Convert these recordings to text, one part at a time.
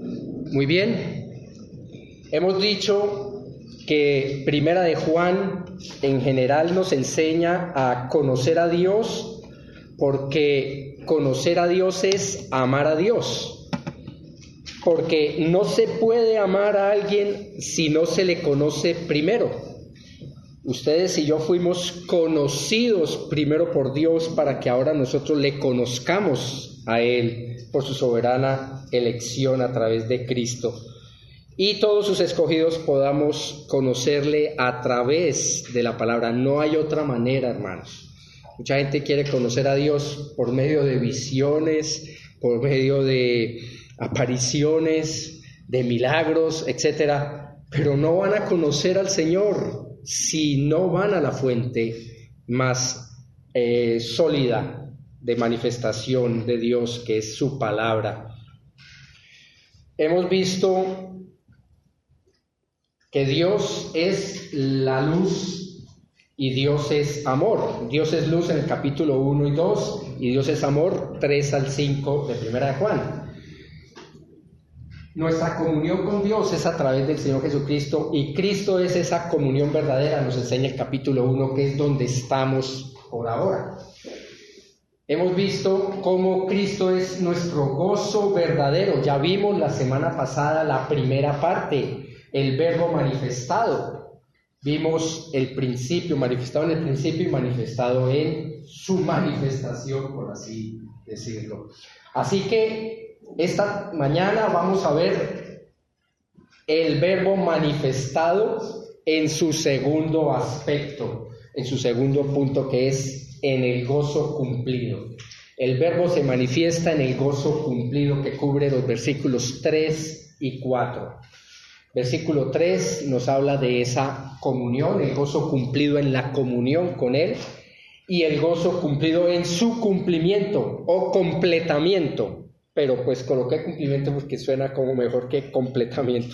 Muy bien. Hemos dicho que Primera de Juan en general nos enseña a conocer a Dios, porque conocer a Dios es amar a Dios. Porque no se puede amar a alguien si no se le conoce primero. Ustedes y yo fuimos conocidos primero por Dios para que ahora nosotros le conozcamos a Él por su soberana elección a través de Cristo. Y todos sus escogidos podamos conocerle a través de la palabra. No hay otra manera, hermanos. Mucha gente quiere conocer a Dios por medio de visiones, por medio de apariciones, de milagros, etcétera, pero no van a conocer al Señor si no van a la fuente más sólida de manifestación de Dios, que es su palabra. Hemos visto que Dios es la luz y Dios es amor. Dios es luz en el capítulo 1 y 2 y Dios es amor 3 al 5 de Primera de Juan. Nuestra comunión con Dios es a través del Señor Jesucristo, y Cristo es esa comunión verdadera, nos enseña el capítulo 1, que es donde estamos por ahora. Hemos visto cómo Cristo es nuestro gozo verdadero. Ya vimos la semana pasada la primera parte, el verbo manifestado. Vimos el principio, manifestado en el principio y manifestado en su manifestación, por así decirlo. Así que esta mañana vamos a ver el verbo manifestado en su segundo aspecto, en su segundo punto, que es en el gozo cumplido. El verbo se manifiesta en el gozo cumplido, que cubre los versículos 3 y 4. Versículo 3 nos habla de esa comunión, el gozo cumplido en la comunión con Él, y el gozo cumplido en su cumplimiento o completamiento. Pero pues coloqué cumplimiento porque suena como mejor que completamiento.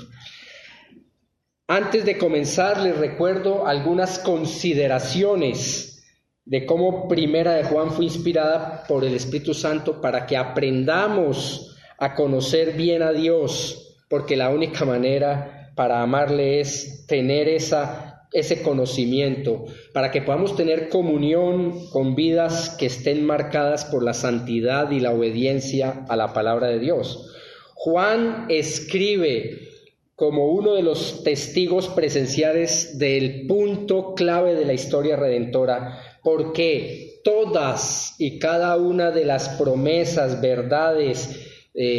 Antes de comenzar, les recuerdo algunas consideraciones de cómo Primera de Juan fue inspirada por el Espíritu Santo para que aprendamos a conocer bien a Dios, porque la única manera para amarle es tener ese conocimiento, para que podamos tener comunión con vidas que estén marcadas por la santidad y la obediencia a la palabra de Dios. Juan escribe como uno de los testigos presenciales del punto clave de la historia redentora, porque todas y cada una de las promesas, verdades,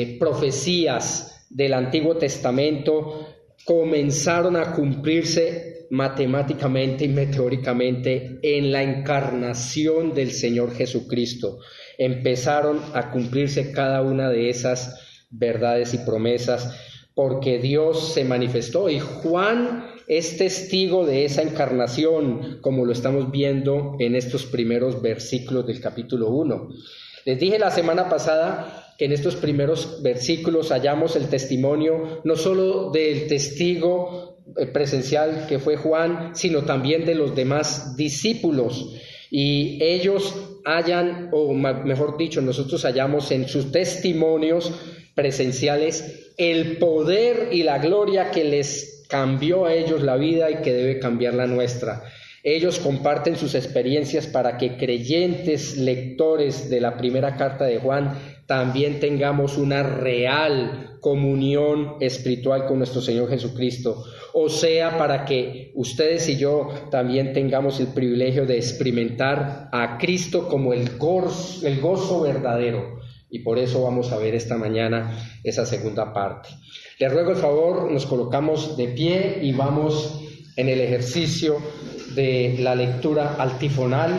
profecías del Antiguo Testamento comenzaron a cumplirse matemáticamente y meteóricamente en la encarnación del Señor Jesucristo. Empezaron a cumplirse cada una de esas verdades y promesas porque Dios se manifestó, y Juan es testigo de esa encarnación, como lo estamos viendo en estos primeros versículos del capítulo 1. Les dije la semana pasada que en estos primeros versículos hallamos el testimonio no solo del testigo presencial que fue Juan, sino también de los demás discípulos, y ellos hallan, o mejor dicho, nosotros hallamos en sus testimonios presenciales el poder y la gloria que les cambió a ellos la vida y que debe cambiar la nuestra. Ellos comparten sus experiencias para que creyentes lectores de la primera carta de Juan también tengamos una real comunión espiritual con nuestro Señor Jesucristo. O sea, para que ustedes y yo también tengamos el privilegio de experimentar a Cristo como el gozo verdadero. Y por eso vamos a ver esta mañana esa segunda parte. Les ruego el favor, nos colocamos de pie y vamos en el ejercicio de la lectura antifonal,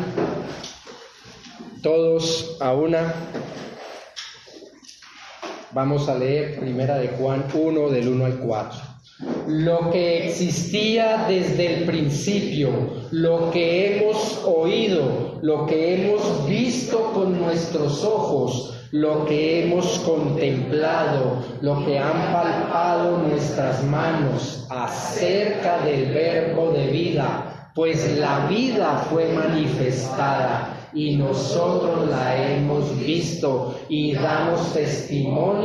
todos a una. Vamos a leer Primera de Juan 1, del 1 al 4. Lo que existía desde el principio, lo que hemos oído, lo que hemos visto con nuestros ojos, lo que hemos contemplado, lo que han palpado nuestras manos acerca del verbo de vida, pues la vida fue manifestada y nosotros la hemos visto y damos testimonio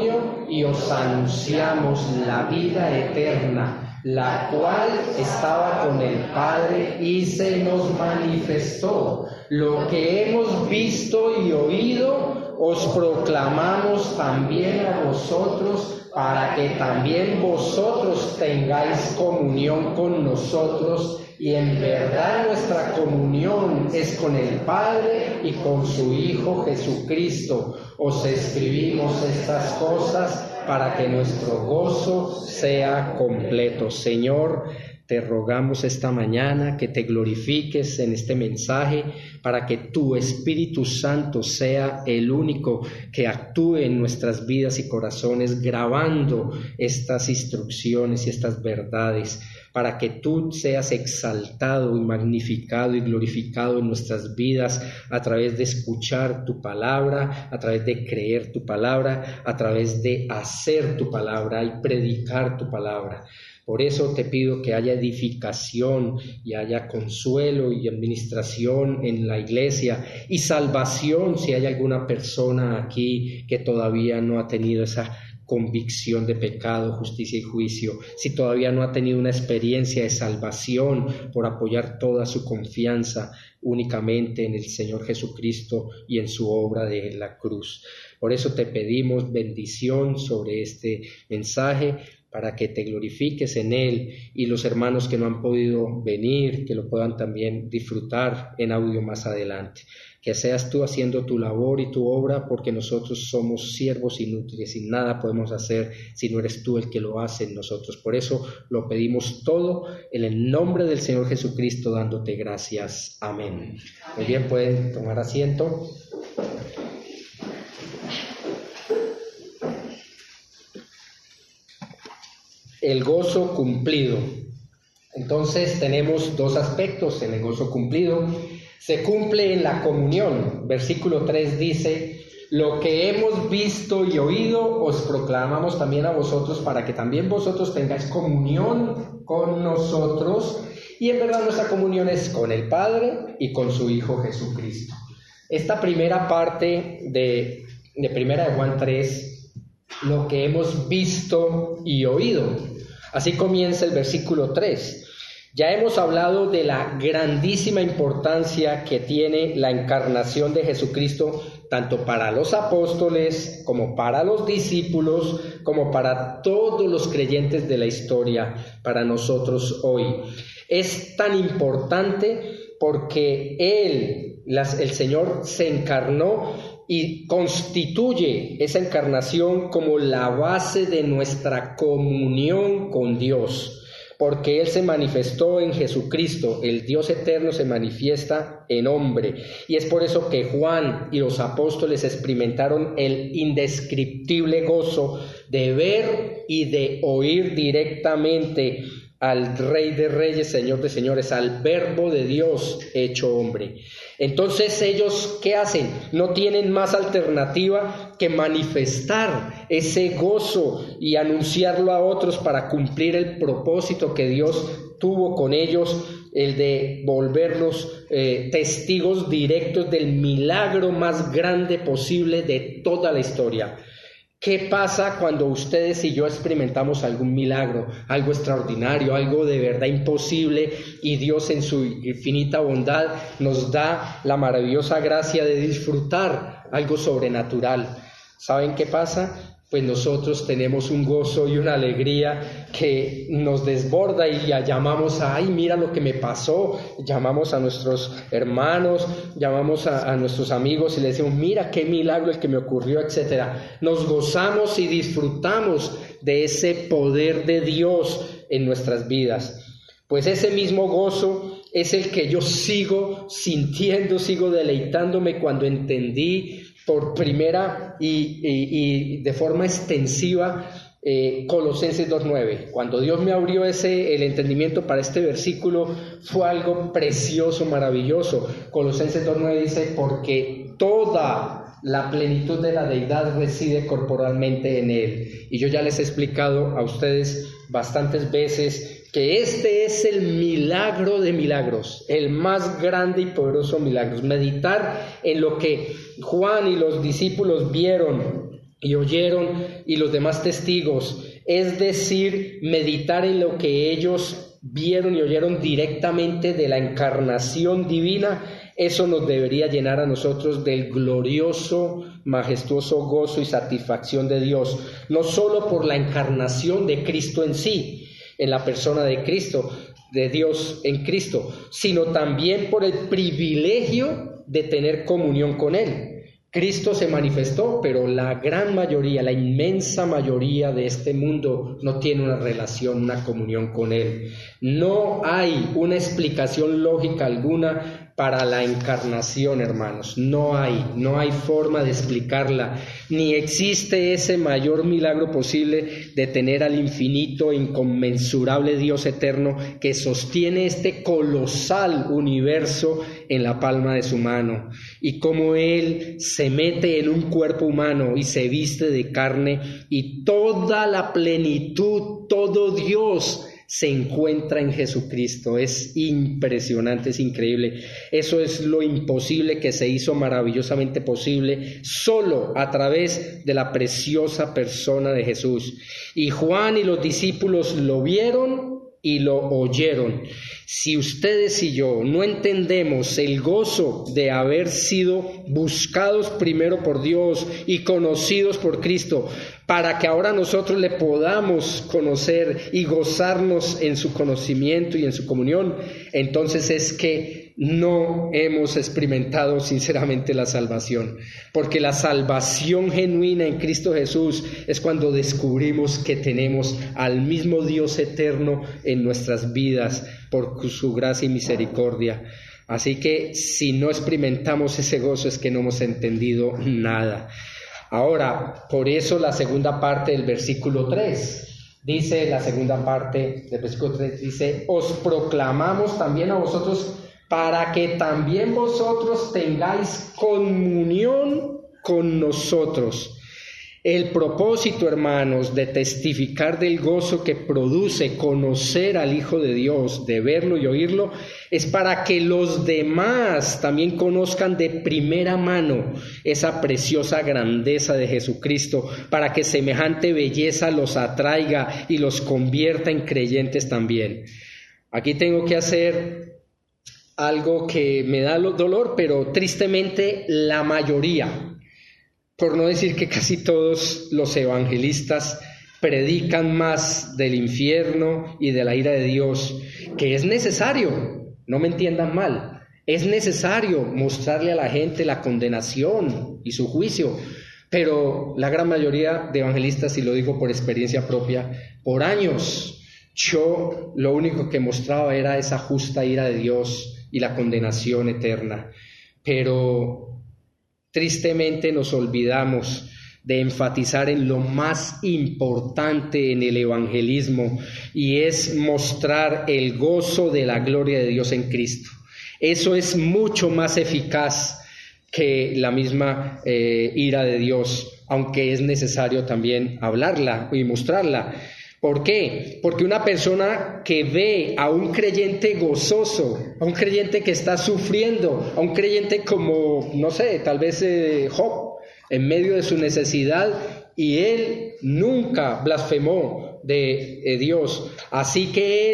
y os anunciamos la vida eterna, la cual estaba con el Padre y se nos manifestó. Lo que hemos visto y oído os proclamamos también a vosotros, para que también vosotros tengáis comunión con nosotros. Y en verdad nuestra comunión es con el Padre y con su Hijo Jesucristo. Os escribimos estas cosas para que nuestro gozo sea completo. Señor, te rogamos esta mañana que te glorifiques en este mensaje para que tu Espíritu Santo sea el único que actúe en nuestras vidas y corazones, grabando estas instrucciones y estas verdades, para que tú seas exaltado y magnificado y glorificado en nuestras vidas a través de escuchar tu palabra, a través de creer tu palabra, a través de hacer tu palabra y predicar tu palabra. Por eso te pido que haya edificación y haya consuelo y administración en la iglesia y salvación si hay alguna persona aquí que todavía no ha tenido esa convicción de pecado, justicia y juicio, si todavía no ha tenido una experiencia de salvación por apoyar toda su confianza únicamente en el Señor Jesucristo y en su obra de la cruz. Por eso te pedimos bendición sobre este mensaje, para que te glorifiques en él, y los hermanos que no han podido venir, que lo puedan también disfrutar en audio más adelante. Que seas tú haciendo tu labor y tu obra, porque nosotros somos siervos inútiles y nada podemos hacer si no eres tú el que lo hace en nosotros. Por eso lo pedimos todo en el nombre del Señor Jesucristo, dándote gracias. Amén. Muy bien, pueden tomar asiento. El gozo cumplido. Entonces tenemos dos aspectos en el gozo cumplido. Se cumple en la comunión. Versículo 3 dice: lo que hemos visto y oído os proclamamos también a vosotros, para que también vosotros tengáis comunión con nosotros. Y en verdad nuestra comunión es con el Padre y con su Hijo Jesucristo. Esta primera parte de primera de Juan 3, lo que hemos visto y oído. Así comienza el versículo 3. Ya hemos hablado de la grandísima importancia que tiene la encarnación de Jesucristo, tanto para los apóstoles, como para los discípulos, como para todos los creyentes de la historia, para nosotros hoy. Es tan importante porque el Señor se encarnó y constituye esa encarnación como la base de nuestra comunión con Dios, porque Él se manifestó en Jesucristo, el Dios eterno se manifiesta en hombre, y es por eso que Juan y los apóstoles experimentaron el indescriptible gozo de ver y de oír directamente al Rey de Reyes, Señor de Señores, al Verbo de Dios hecho hombre. Entonces ellos, ¿qué hacen? No tienen más alternativa que manifestar ese gozo y anunciarlo a otros para cumplir el propósito que Dios tuvo con ellos, el de volverlos testigos directos del milagro más grande posible de toda la historia. ¿Qué pasa cuando ustedes y yo experimentamos algún milagro, algo extraordinario, algo de verdad imposible, y Dios en su infinita bondad nos da la maravillosa gracia de disfrutar algo sobrenatural? ¿Saben qué pasa? Pues nosotros tenemos un gozo y una alegría que nos desborda y ya llamamos a, ay, mira lo que me pasó, llamamos a nuestros hermanos, llamamos a nuestros amigos y les decimos, mira qué milagro el que me ocurrió, etcétera. Nos gozamos y disfrutamos de ese poder de Dios en nuestras vidas. Pues ese mismo gozo es el que yo sigo sintiendo, sigo deleitándome cuando entendí por primera y de forma extensiva Colosenses 2:9. Cuando Dios me abrió el entendimiento para este versículo, fue algo precioso, maravilloso. Colosenses 2:9 dice, porque toda la plenitud de la deidad reside corporalmente en Él. Y yo ya les he explicado a ustedes bastantes veces que este es el milagro de milagros, el más grande y poderoso milagro. Meditar en lo que Juan y los discípulos vieron y oyeron, y los demás testigos, es decir, meditar en lo que ellos vieron y oyeron directamente de la encarnación divina, eso nos debería llenar a nosotros del glorioso, majestuoso gozo y satisfacción de Dios, no solo por la encarnación de Cristo en sí, en la persona de Cristo, de Dios en Cristo, sino también por el privilegio de tener comunión con Él. Cristo se manifestó, pero la gran mayoría, la inmensa mayoría de este mundo no tiene una relación, una comunión con Él. No hay una explicación lógica alguna para la encarnación, hermanos. No hay forma de explicarla. Ni existe ese mayor milagro posible de tener al infinito e inconmensurable Dios eterno que sostiene este colosal universo en la palma de su mano. Y como Él se mete en un cuerpo humano y se viste de carne, y toda la plenitud, todo Dios se encuentra en Jesucristo. Es impresionante, es increíble. Eso es lo imposible que se hizo maravillosamente posible solo a través de la preciosa persona de Jesús. Y Juan y los discípulos lo vieron y lo oyeron. Si ustedes y yo no entendemos el gozo de haber sido buscados primero por Dios y conocidos por Cristo, para que ahora nosotros le podamos conocer y gozarnos en su conocimiento y en su comunión, entonces es que no hemos experimentado sinceramente la salvación, porque la salvación genuina en Cristo Jesús es cuando descubrimos que tenemos al mismo Dios eterno en nuestras vidas por su gracia y misericordia. Así que si no experimentamos ese gozo es que no hemos entendido nada. Ahora, por eso la segunda parte del versículo 3, dice la segunda parte del versículo 3, dice, os proclamamos también a vosotros para que también vosotros tengáis comunión con nosotros. El propósito, hermanos, de testificar del gozo que produce conocer al Hijo de Dios, de verlo y oírlo, es para que los demás también conozcan de primera mano esa preciosa grandeza de Jesucristo, para que semejante belleza los atraiga y los convierta en creyentes también. Aquí tengo que hacer algo que me da dolor, pero tristemente la mayoría, por no decir que casi todos los evangelistas, predican más del infierno y de la ira de Dios, que es necesario, no me entiendan mal, es necesario mostrarle a la gente la condenación y su juicio, pero la gran mayoría de evangelistas, y lo digo por experiencia propia, por años yo lo único que mostraba era esa justa ira de Dios y la condenación eterna, pero tristemente nos olvidamos de enfatizar en lo más importante en el evangelismo, y es mostrar el gozo de la gloria de Dios en Cristo. Eso es mucho más eficaz que la misma ira de Dios, aunque es necesario también hablarla y mostrarla. ¿Por qué? Porque una persona que ve a un creyente gozoso, a un creyente que está sufriendo, a un creyente como, no sé, tal vez Job, en medio de su necesidad, y él nunca blasfemó de Dios. Así que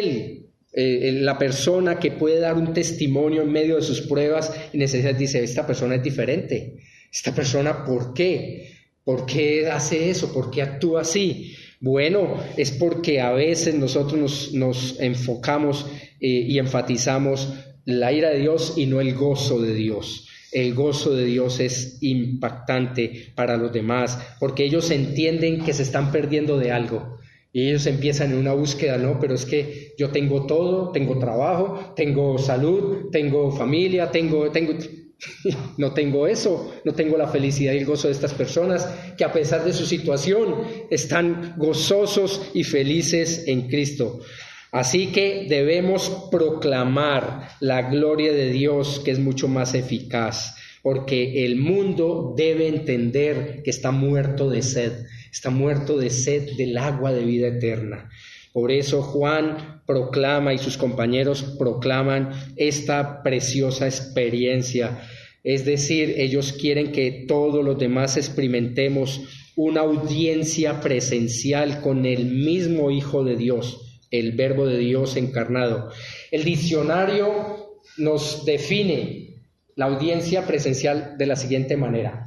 él, la persona que puede dar un testimonio en medio de sus pruebas y necesidades, dice, esta persona es diferente. Esta persona, ¿por qué? ¿Por qué hace eso? ¿Por qué actúa así? Bueno, es porque a veces nosotros nos enfocamos y enfatizamos la ira de Dios y no el gozo de Dios. El gozo de Dios es impactante para los demás, porque ellos entienden que se están perdiendo de algo. Y ellos empiezan en una búsqueda, no, pero es que yo tengo todo, tengo trabajo, tengo salud, tengo familia, no tengo eso, no tengo la felicidad y el gozo de estas personas que a pesar de su situación están gozosos y felices en Cristo. Así que debemos proclamar la gloria de Dios, que es mucho más eficaz, porque el mundo debe entender que está muerto de sed del agua de vida eterna. Por eso Juan proclama y sus compañeros proclaman esta preciosa experiencia. Es decir, ellos quieren que todos los demás experimentemos una audiencia presencial con el mismo Hijo de Dios, el Verbo de Dios encarnado. El diccionario nos define la audiencia presencial de la siguiente manera.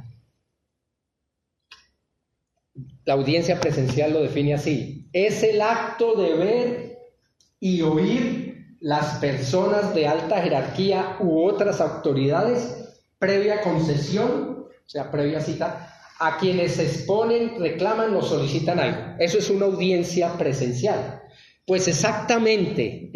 La audiencia presencial lo define así: es el acto de ver y oír las personas de alta jerarquía u otras autoridades previa concesión, o sea, previa cita, a quienes se exponen, reclaman o solicitan algo. Eso es una audiencia presencial. Pues exactamente,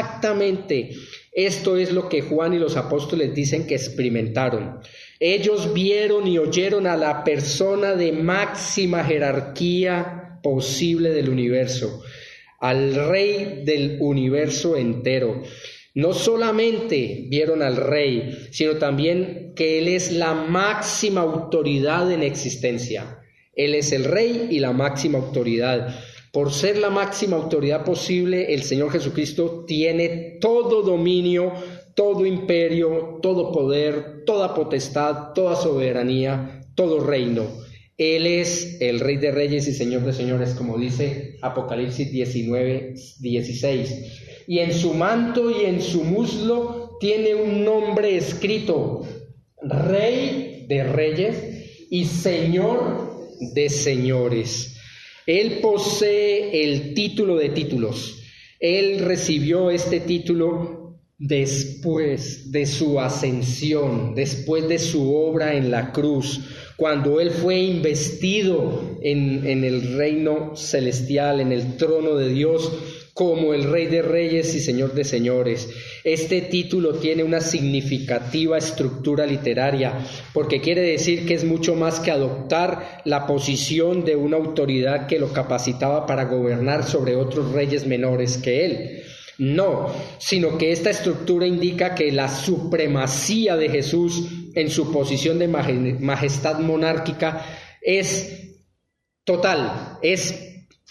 esto es lo que Juan y los apóstoles dicen que experimentaron. Ellos vieron y oyeron a la persona de máxima jerarquía posible del universo, al Rey del universo entero. No solamente vieron al Rey, sino también que Él es la máxima autoridad en existencia. Él es el Rey y la máxima autoridad. Por ser la máxima autoridad posible, el Señor Jesucristo tiene todo dominio, todo imperio, todo poder, toda potestad, toda soberanía, todo reino. Él es el Rey de Reyes y Señor de Señores, como dice Apocalipsis 19:16. Y en su manto y en su muslo tiene un nombre escrito: Rey de Reyes y Señor de Señores. Él posee el título de títulos. Él recibió este título después de su ascensión, después de su obra en la cruz, cuando Él fue investido en el reino celestial, en el trono de Dios, como el Rey de Reyes y Señor de Señores. Este título tiene una significativa estructura literaria, porque quiere decir que es mucho más que adoptar la posición de una autoridad que lo capacitaba para gobernar sobre otros reyes menores que él. No, sino que esta estructura indica que la supremacía de Jesús en su posición de majestad monárquica es total, es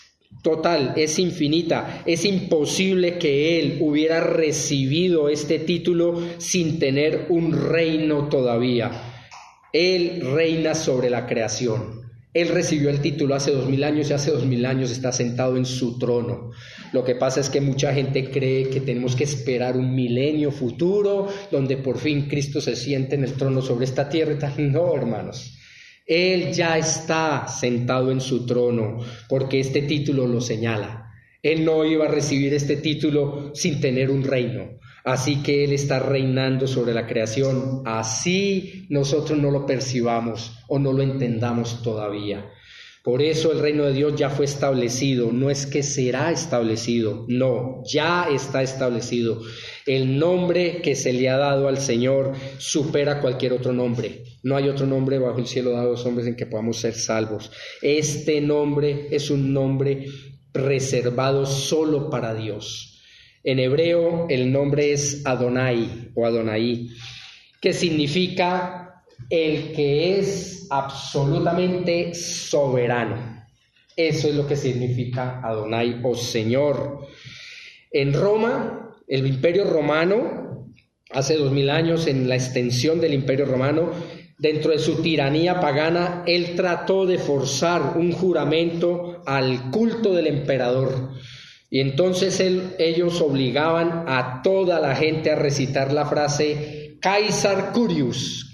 infinita. Es imposible que Él hubiera recibido este título sin tener un reino todavía. Él reina sobre la creación. Él recibió el título hace 2000 años y hace 2000 años está sentado en su trono. Lo que pasa es que mucha gente cree que tenemos que esperar un milenio futuro donde por fin Cristo se siente en el trono sobre esta tierra. No, hermanos. Él ya está sentado en su trono porque este título lo señala. Él no iba a recibir este título sin tener un reino. Así que Él está reinando sobre la creación. Así nosotros no lo percibamos o no lo entendamos todavía. Por eso el reino de Dios ya fue establecido. No es que será establecido, no, ya está establecido. El nombre que se le ha dado al Señor supera cualquier otro nombre. No hay otro nombre bajo el cielo dado a los hombres en que podamos ser salvos. Este nombre es un nombre reservado solo para Dios. En hebreo el nombre es Adonai o Adonai, que significa el que es absolutamente soberano. Eso es lo que significa Adonai o Señor. En Roma, el Imperio Romano, hace 2000 años, en la extensión del Imperio Romano, dentro de su tiranía pagana, él trató de forzar un juramento al culto del emperador. Y entonces ellos obligaban a toda la gente a recitar la frase Caesar Curius,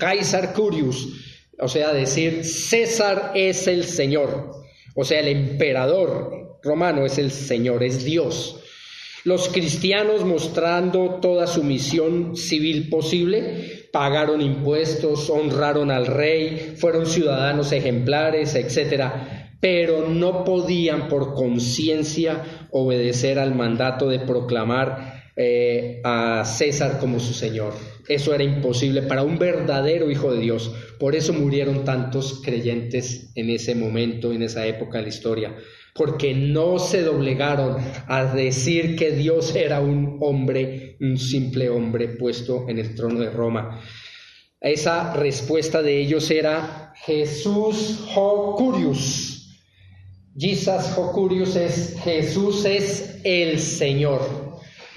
o sea, decir César es el Señor, o sea, el emperador romano es el Señor, es Dios. Los cristianos, mostrando toda su misión civil posible, pagaron impuestos, honraron al rey, fueron ciudadanos ejemplares, etcétera. Pero no podían por conciencia obedecer al mandato de proclamar a César como su Señor. Eso era imposible para un verdadero Hijo de Dios. Por eso murieron tantos creyentes en ese momento, en esa época de la historia, porque no se doblegaron a decir que Dios era un hombre, un simple hombre puesto en el trono de Roma. Esa respuesta de ellos era Jesús ho curius. Jesus ho curius es Jesús es el Señor.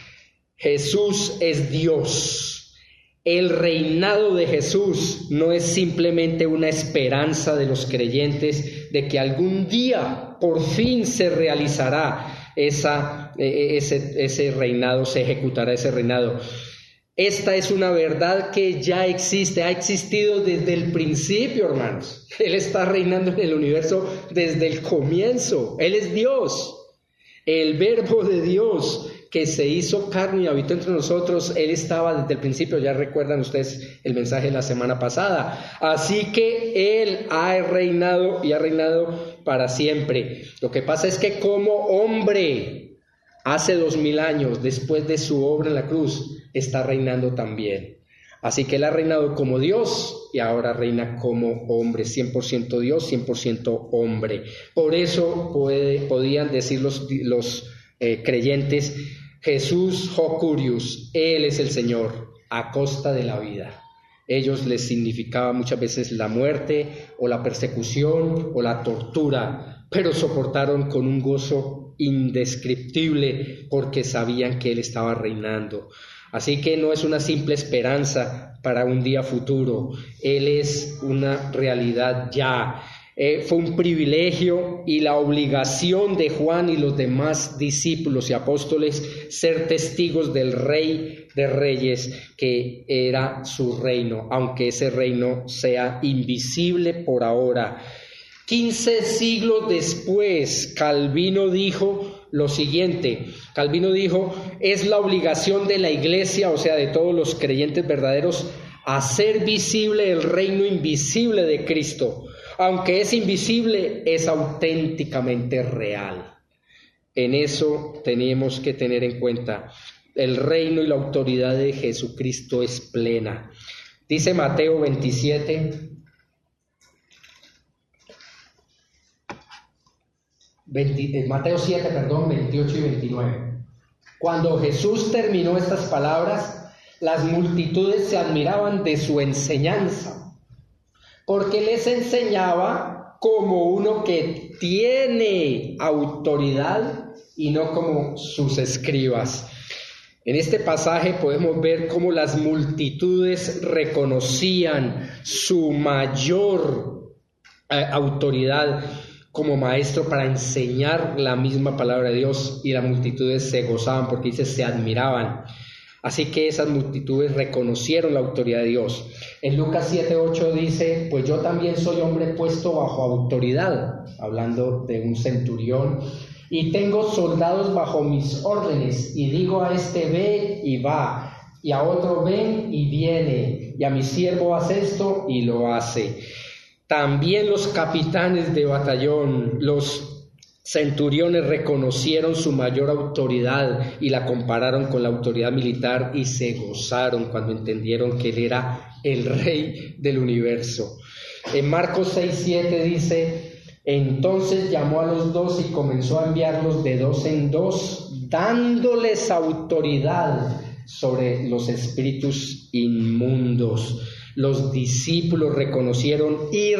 Jesús es Dios. El reinado de Jesús no es simplemente una esperanza de los creyentes de que algún día por fin se realizará ese reinado, se ejecutará ese reinado. Esta es una verdad que ya existe, ha existido desde el principio, hermanos. Él está reinando en el universo desde el comienzo. Él es Dios, el Verbo de Dios que se hizo carne y habitó entre nosotros. Él estaba desde el principio, ya recuerdan ustedes el mensaje de la semana pasada. Así que Él ha reinado y ha reinado para siempre. Lo que pasa es que como hombre, hace 2000 años, después de su obra en la cruz, está reinando también. Así que Él ha reinado como Dios y ahora reina como hombre, 100% Dios, 100% hombre. Por eso podían decir los creyentes, Jesús Jocurius, Él es el Señor, a costa de la vida. Ellos les significaba muchas veces la muerte o la persecución o la tortura, pero soportaron con un gozo indescriptible porque sabían que Él estaba reinando. Así que no es una simple esperanza para un día futuro, Él es una realidad ya. Fue un privilegio y la obligación de Juan y los demás discípulos y apóstoles ser testigos del Rey de Reyes, que era su reino, aunque ese reino sea invisible por ahora. 15 siglos después, Calvino dijo lo siguiente. Calvino dijo, es la obligación de la iglesia, o sea, de todos los creyentes verdaderos, hacer visible el reino invisible de Cristo. Aunque es invisible, es auténticamente real. En eso tenemos que tener en cuenta, el reino y la autoridad de Jesucristo es plena. Dice Mateo 27, Mateo 7, 28 y 29. Cuando Jesús terminó estas palabras, las multitudes se admiraban de su enseñanza, porque les enseñaba como uno que tiene autoridad y no como sus escribas. En este pasaje podemos ver cómo las multitudes reconocían su mayor autoridad como maestro para enseñar la misma palabra de Dios, y las multitudes se gozaban porque dice se admiraban. Así que esas multitudes reconocieron la autoridad de Dios. En Lucas 7:8 dice, pues yo también soy hombre puesto bajo autoridad, hablando de un centurión, y tengo soldados bajo mis órdenes, y digo a este ve y va, y a otro ven y viene, y a mi siervo haz esto y lo hace. También los capitanes de batallón, los centuriones reconocieron su mayor autoridad y la compararon con la autoridad militar y se gozaron cuando entendieron que Él era el Rey del universo. En Marcos 6:7 dice, entonces llamó a los 12 y comenzó a enviarlos de 2 en 2, dándoles autoridad sobre los espíritus inmundos. Los discípulos reconocieron y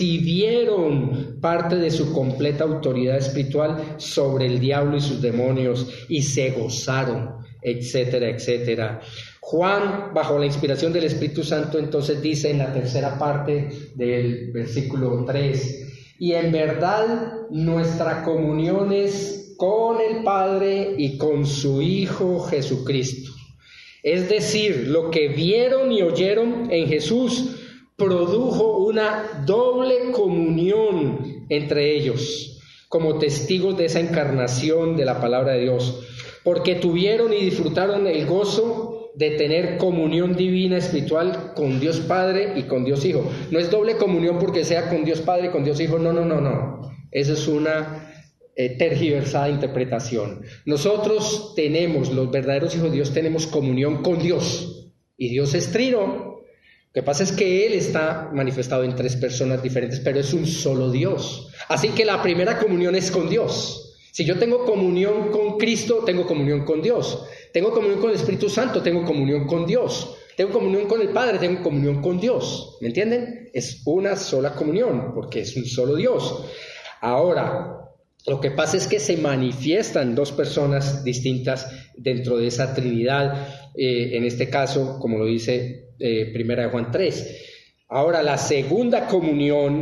recibieron parte de su completa autoridad espiritual sobre el diablo y sus demonios y se gozaron, etcétera, etcétera. Juan, bajo la inspiración del Espíritu Santo, entonces dice en la tercera parte del versículo 3, y en verdad nuestra comunión es con el Padre y con su Hijo Jesucristo. Es decir, lo que vieron y oyeron en Jesús produjo una doble comunión entre ellos, como testigos de esa encarnación de la palabra de Dios, porque tuvieron y disfrutaron el gozo de tener comunión divina espiritual con Dios Padre y con Dios Hijo. No es doble comunión porque sea con Dios Padre y con Dios Hijo, no. Eso es una tergiversada interpretación. Nosotros tenemos, los verdaderos hijos de Dios, tenemos comunión con Dios, y Dios es trino. Lo que pasa es que Él está manifestado en 3 personas diferentes, pero es un solo Dios. Así que la primera comunión es con Dios. Si yo tengo comunión con Cristo, tengo comunión con Dios. Tengo comunión con el Espíritu Santo, tengo comunión con Dios. Tengo comunión con el Padre, tengo comunión con Dios. ¿Me entienden? Es una sola comunión, porque es un solo Dios. Ahora, lo que pasa es que se manifiestan 2 personas distintas dentro de esa Trinidad, en este caso, como lo dice 1 Juan 3. Ahora, la segunda comunión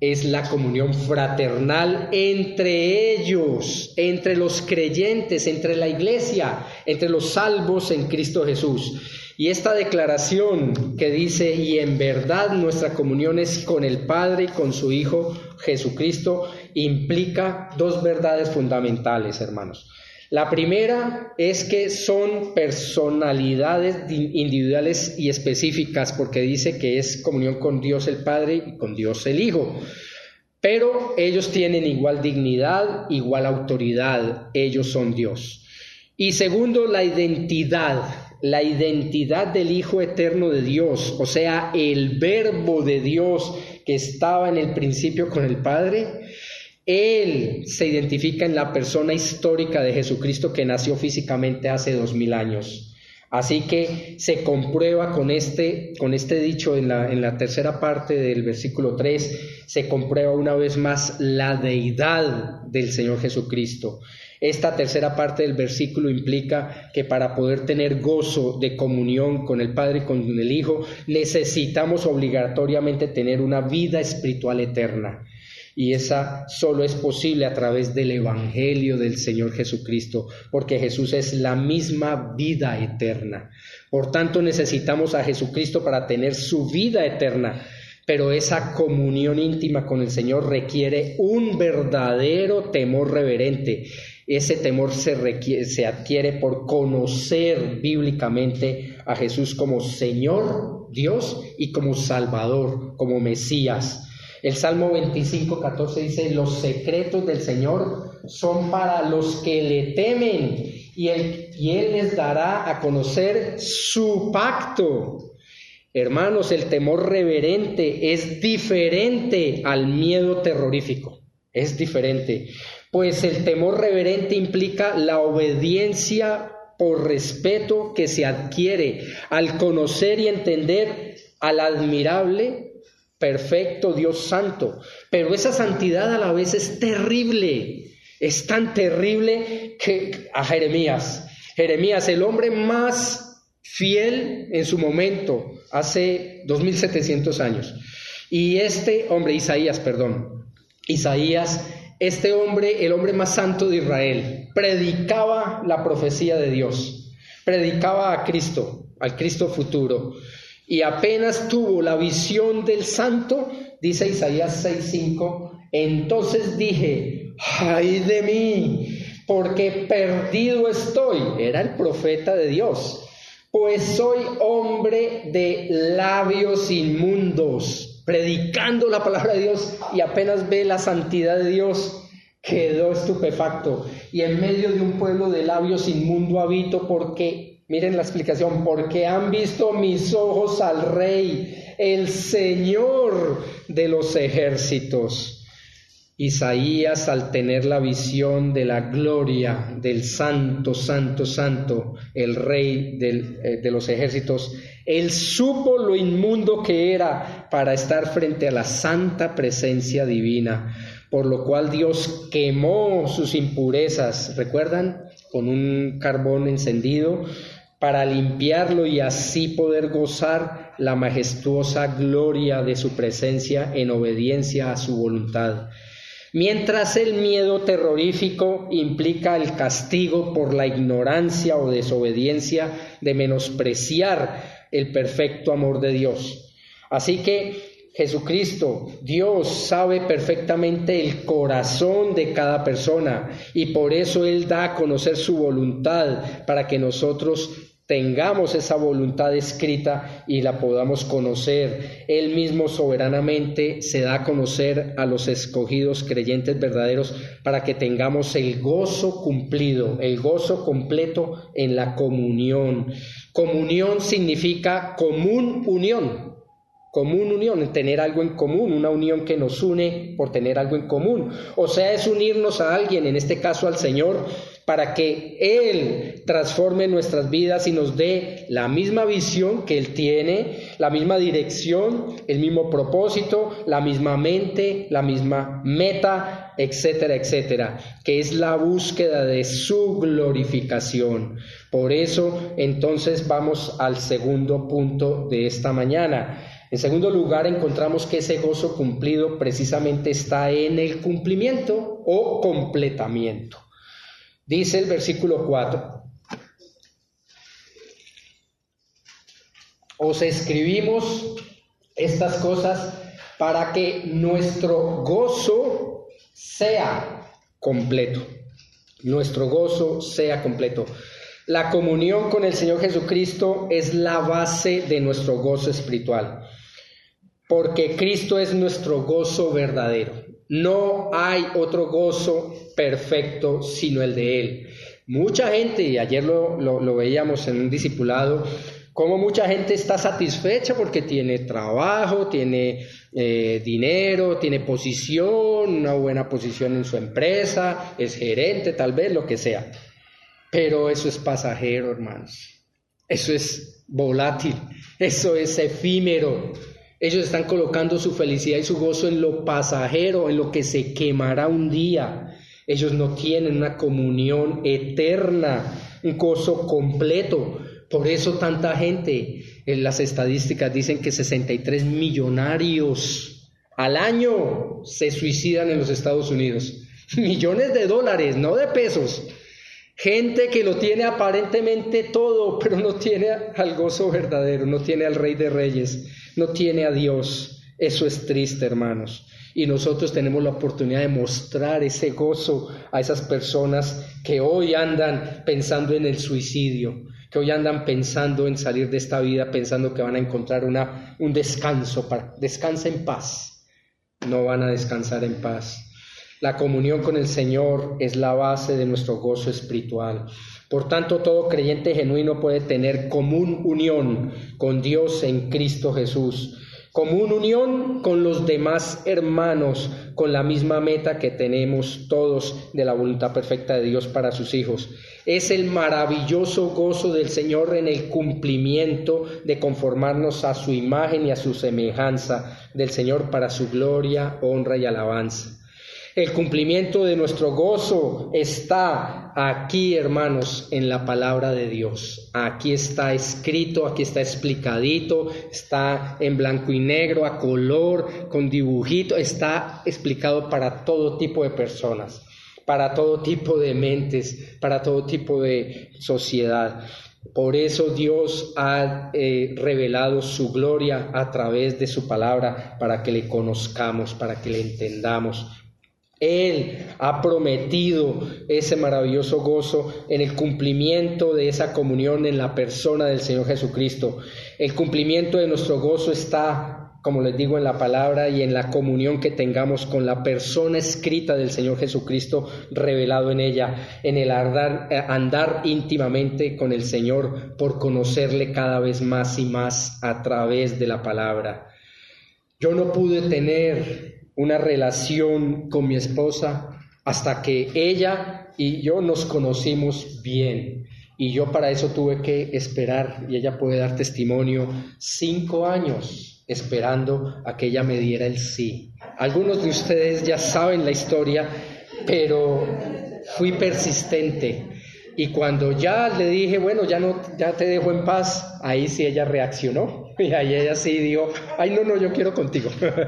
es la comunión fraternal entre ellos, entre los creyentes, entre la iglesia, entre los salvos en Cristo Jesús. Y esta declaración que dice, y en verdad nuestra comunión es con el Padre y con su Hijo Jesucristo, implica dos verdades fundamentales, hermanos. La primera es que son personalidades individuales y específicas, porque dice que es comunión con Dios el Padre y con Dios el Hijo. Pero ellos tienen igual dignidad, igual autoridad, ellos son Dios. Y segundo, la identidad del Hijo eterno de Dios, o sea, el Verbo de Dios que estaba en el principio con el Padre. Él se identifica en la persona histórica de Jesucristo que nació físicamente hace 2000 años. Así que se comprueba con este dicho en la tercera parte del versículo 3, se comprueba una vez más la deidad del Señor Jesucristo. Esta tercera parte del versículo implica que para poder tener gozo de comunión con el Padre y con el Hijo, necesitamos obligatoriamente tener una vida espiritual eterna. Y esa solo es posible a través del Evangelio del Señor Jesucristo, porque Jesús es la misma vida eterna. Por tanto, necesitamos a Jesucristo para tener su vida eterna, pero esa comunión íntima con el Señor requiere un verdadero temor reverente. Ese temor se adquiere por conocer bíblicamente a Jesús como Señor, Dios, y como Salvador, como Mesías. El Salmo 25:14 dice, los secretos del Señor son para los que le temen y Él les dará a conocer su pacto. Hermanos, el temor reverente es diferente al miedo terrorífico, es diferente, pues el temor reverente implica la obediencia por respeto que se adquiere al conocer y entender al admirable, perfecto Dios santo, pero esa santidad a la vez es terrible, es tan terrible que a Jeremías, el hombre más fiel en su momento, hace 2700 años, y Isaías, este hombre, el hombre más santo de Israel, predicaba la profecía de Dios, predicaba a Cristo, al Cristo futuro, y apenas tuvo la visión del santo, dice Isaías 6:5, entonces dije, ¡ay de mí! Porque perdido estoy. Era el profeta de Dios. Pues soy hombre de labios inmundos, predicando la palabra de Dios, y apenas ve la santidad de Dios, quedó estupefacto. Y en medio de un pueblo de labios inmundo habito, porque... miren la explicación, porque han visto mis ojos al Rey, el Señor de los ejércitos. Isaías, al tener la visión de la gloria del Santo, Santo, Santo, el Rey de los ejércitos, él supo lo inmundo que era para estar frente a la santa presencia divina, por lo cual Dios quemó sus impurezas, ¿recuerdan? Con un carbón encendido, para limpiarlo y así poder gozar la majestuosa gloria de su presencia en obediencia a su voluntad. Mientras el miedo terrorífico implica el castigo por la ignorancia o desobediencia de menospreciar el perfecto amor de Dios. Así que Jesucristo, Dios, sabe perfectamente el corazón de cada persona y por eso Él da a conocer su voluntad para que nosotros tengamos esa voluntad escrita y la podamos conocer. Él mismo soberanamente se da a conocer a los escogidos creyentes verdaderos para que tengamos el gozo cumplido, el gozo completo en la comunión. Comunión significa común unión, tener algo en común, una unión que nos une por tener algo en común. O sea, es unirnos a alguien, en este caso al Señor, para que Él transforme nuestras vidas y nos dé la misma visión que Él tiene, la misma dirección, el mismo propósito, la misma mente, la misma meta, etcétera, etcétera, que es la búsqueda de su glorificación. Por eso, entonces, vamos al segundo punto de esta mañana. En segundo lugar, encontramos que ese gozo cumplido precisamente está en el cumplimiento o completamiento. Dice el versículo 4. Os escribimos estas cosas para que nuestro gozo sea completo. Nuestro gozo sea completo. La comunión con el Señor Jesucristo es la base de nuestro gozo espiritual, porque Cristo es nuestro gozo verdadero. No hay otro gozo perfecto sino el de Él. Mucha gente, y ayer lo veíamos en un discipulado, como mucha gente está satisfecha porque tiene trabajo, tiene dinero, tiene posición, una buena posición en su empresa, es gerente, tal vez, lo que sea. Pero eso es pasajero, hermanos. Eso es volátil, eso es efímero. Ellos están colocando su felicidad y su gozo en lo pasajero, en lo que se quemará un día. Ellos no tienen una comunión eterna, un gozo completo. Por eso tanta gente, en las estadísticas dicen que 63 millonarios al año se suicidan en los Estados Unidos. Millones de dólares, no de pesos. Gente que lo tiene aparentemente todo, pero no tiene al gozo verdadero, no tiene al Rey de Reyes, no tiene a Dios. Eso es triste, hermanos. Y nosotros tenemos la oportunidad de mostrar ese gozo a esas personas que hoy andan pensando en el suicidio, que hoy andan pensando en salir de esta vida, pensando que van a encontrar un descanso. Descansa en paz. No van a descansar en paz. La comunión con el Señor es la base de nuestro gozo espiritual. Por tanto, todo creyente genuino puede tener común unión con Dios en Cristo Jesús, común unión con los demás hermanos, con la misma meta que tenemos todos de la voluntad perfecta de Dios para sus hijos. Es el maravilloso gozo del Señor en el cumplimiento de conformarnos a su imagen y a su semejanza del Señor para su gloria, honra y alabanza. El cumplimiento de nuestro gozo está aquí, hermanos, en la palabra de Dios. Aquí está escrito, aquí está explicadito, está en blanco y negro, a color, con dibujito, está explicado para todo tipo de personas, para todo tipo de mentes, para todo tipo de sociedad. Por eso Dios ha revelado su gloria a través de su palabra, para que le conozcamos, para que le entendamos. Él ha prometido ese maravilloso gozo en el cumplimiento de esa comunión en la persona del Señor Jesucristo. El cumplimiento de nuestro gozo está, como les digo, en la palabra y en la comunión que tengamos con la persona escrita del Señor Jesucristo revelado en ella, en el andar íntimamente con el Señor por conocerle cada vez más y más a través de la palabra. Yo no pude tener una relación con mi esposa hasta que ella y yo nos conocimos bien, y yo para eso tuve que esperar, y ella puede dar testimonio, 5 años esperando a que ella me diera el sí. Algunos de ustedes ya saben la historia, pero fui persistente, y cuando ya le dije, bueno, ya te dejo en paz, ahí sí ella reaccionó. Y ahí ella sí dijo, ay, no, yo quiero contigo.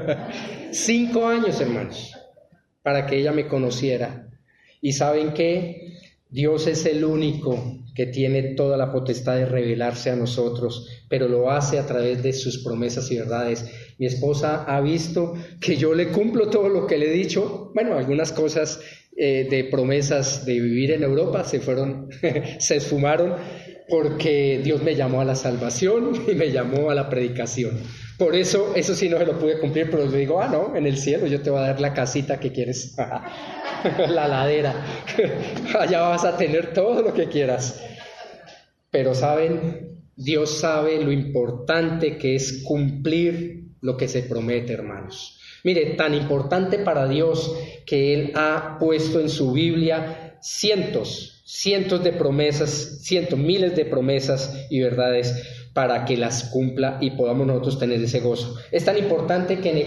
5 años, hermanos, para que ella me conociera. Y ¿saben qué? Dios es el único que tiene toda la potestad de revelarse a nosotros, pero lo hace a través de sus promesas y verdades. Mi esposa ha visto que yo le cumplo todo lo que le he dicho. Bueno, algunas cosas de promesas de vivir en Europa se esfumaron, porque Dios me llamó a la salvación y me llamó a la predicación. Por eso sí no se lo pude cumplir, pero le digo, no, en el cielo yo te voy a dar la casita que quieres, la ladera, allá vas a tener todo lo que quieras. Pero ¿saben? Dios sabe lo importante que es cumplir lo que se promete, hermanos. Mire, tan importante para Dios que Él ha puesto en su Biblia cientos de promesas, miles de promesas y verdades para que las cumpla y podamos nosotros tener ese gozo. Es tan importante que en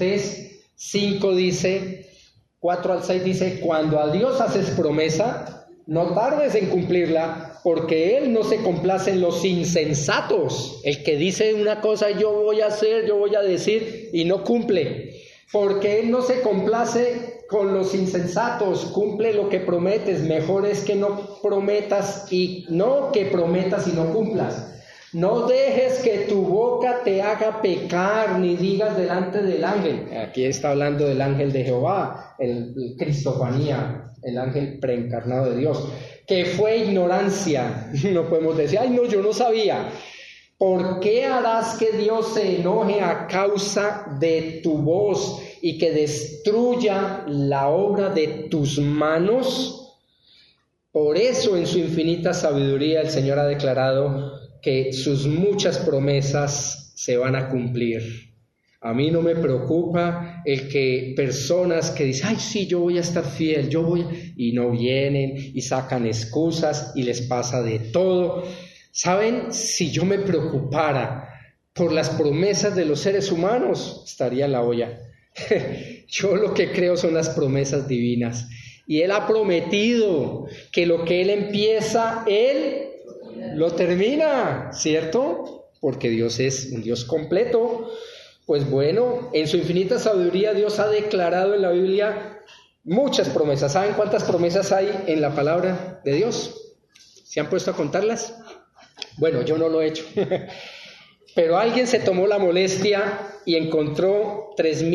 Eclesiastés 5 dice, 4 al 6 dice, cuando a Dios haces promesa, no tardes en cumplirla, porque Él no se complace en los insensatos, el que dice una cosa, yo voy a hacer, yo voy a decir, y no cumple, porque Él no se complace con los insensatos, cumple lo que prometes, mejor es que no prometas y no que prometas y no cumplas. No dejes que tu boca te haga pecar, ni digas delante del ángel. Aquí está hablando del ángel de Jehová, el Cristofanía, el ángel preencarnado de Dios, que fue ignorancia. No podemos decir, ay no, yo no sabía. ¿Por qué harás que Dios se enoje a causa de tu voz y que destruya la obra de tus manos? Por eso en su infinita sabiduría el Señor ha declarado que sus muchas promesas se van a cumplir. A mí no me preocupa el que personas que dicen, ay sí, yo voy a estar fiel, y no vienen y sacan excusas y les pasa de todo. ¿Saben? Si yo me preocupara por las promesas de los seres humanos, estaría en la olla. Yo lo que creo son las promesas divinas. Y Él ha prometido que lo que Él empieza, Él lo termina, ¿cierto? Porque Dios es un Dios completo. Pues bueno, en su infinita sabiduría Dios ha declarado en la Biblia muchas promesas. ¿Saben cuántas promesas hay en la palabra de Dios? ¿Se han puesto a contarlas? Bueno, yo no lo he hecho. Pero alguien se tomó la molestia y encontró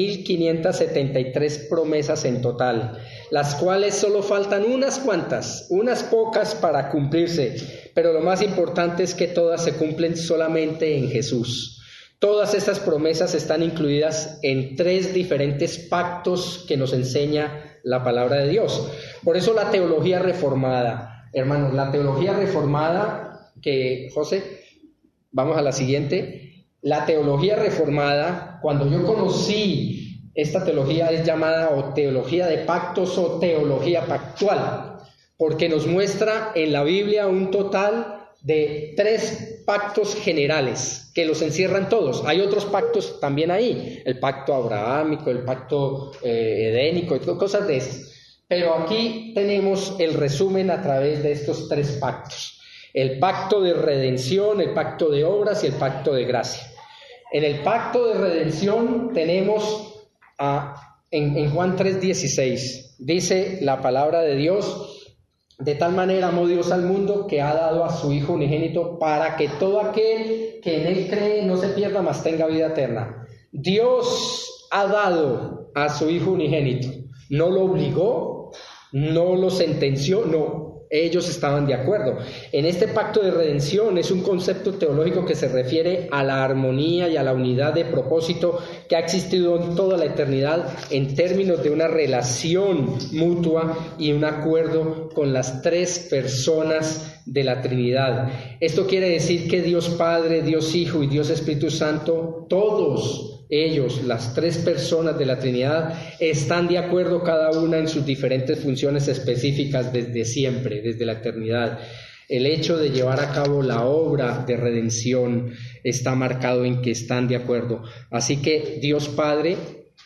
3.573 promesas en total, las cuales solo faltan unas cuantas, unas pocas para cumplirse, pero lo más importante es que todas se cumplen solamente en Jesús. Todas estas promesas están incluidas en 3 diferentes pactos que nos enseña la palabra de Dios. Por eso la teología reformada, hermanos, la teología reformada, que José, vamos a la siguiente. La teología reformada, cuando yo conocí esta teología, es llamada o teología de pactos o teología pactual, porque nos muestra en la Biblia un total de 3 pactos generales que los encierran todos. Hay otros pactos también ahí, el pacto abrahámico, el pacto edénico, cosas de esas. Pero aquí tenemos el resumen a través de estos 3 pactos. El pacto de redención, el pacto de obras y el pacto de gracia. En el pacto de redención tenemos en Juan 3:16, dice la palabra de Dios: de tal manera amó Dios al mundo que ha dado a su Hijo unigénito para que todo aquel que en Él cree no se pierda, mas tenga vida eterna. Dios ha dado a su Hijo unigénito, no lo obligó, no lo sentenció, no. Ellos estaban de acuerdo. En este pacto de redención es un concepto teológico que se refiere a la armonía y a la unidad de propósito que ha existido en toda la eternidad en términos de una relación mutua y un acuerdo con las 3 personas de la Trinidad. Esto quiere decir que Dios Padre, Dios Hijo y Dios Espíritu Santo, todos ellos, las 3 personas de la Trinidad, están de acuerdo cada una en sus diferentes funciones específicas desde siempre, desde la eternidad. El hecho de llevar a cabo la obra de redención está marcado en que están de acuerdo. Así que Dios Padre,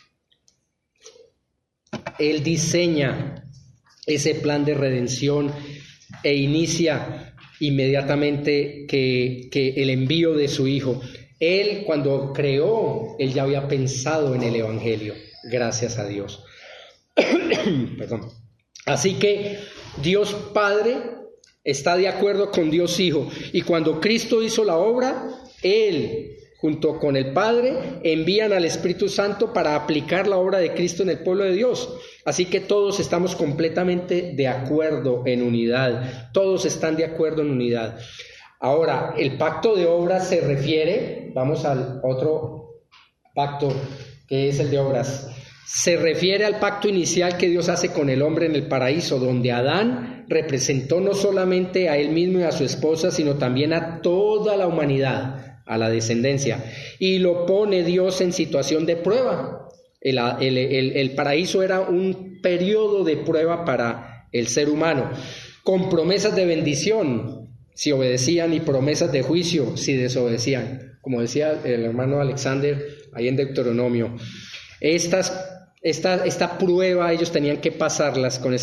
Él diseña ese plan de redención e inicia inmediatamente que el envío de su Hijo. Él, cuando creó, Él ya había pensado en el Evangelio, gracias a Dios. Perdón. Así que Dios Padre está de acuerdo con Dios Hijo, y cuando Cristo hizo la obra, Él, junto con el Padre, envían al Espíritu Santo para aplicar la obra de Cristo en el pueblo de Dios. Así que todos estamos completamente de acuerdo en unidad, todos están de acuerdo en unidad. Ahora, el pacto de obras se refiere, vamos al otro pacto que es el de obras, se refiere al pacto inicial que Dios hace con el hombre en el paraíso, donde Adán representó no solamente a él mismo y a su esposa, sino también a toda la humanidad, a la descendencia, y lo pone Dios en situación de prueba. El paraíso era un periodo de prueba para el ser humano, con promesas de bendición si obedecían y promesas de juicio si desobedecían, como decía el hermano Alexander ahí en Deuteronomio. Esta prueba ellos tenían que pasarlas con esas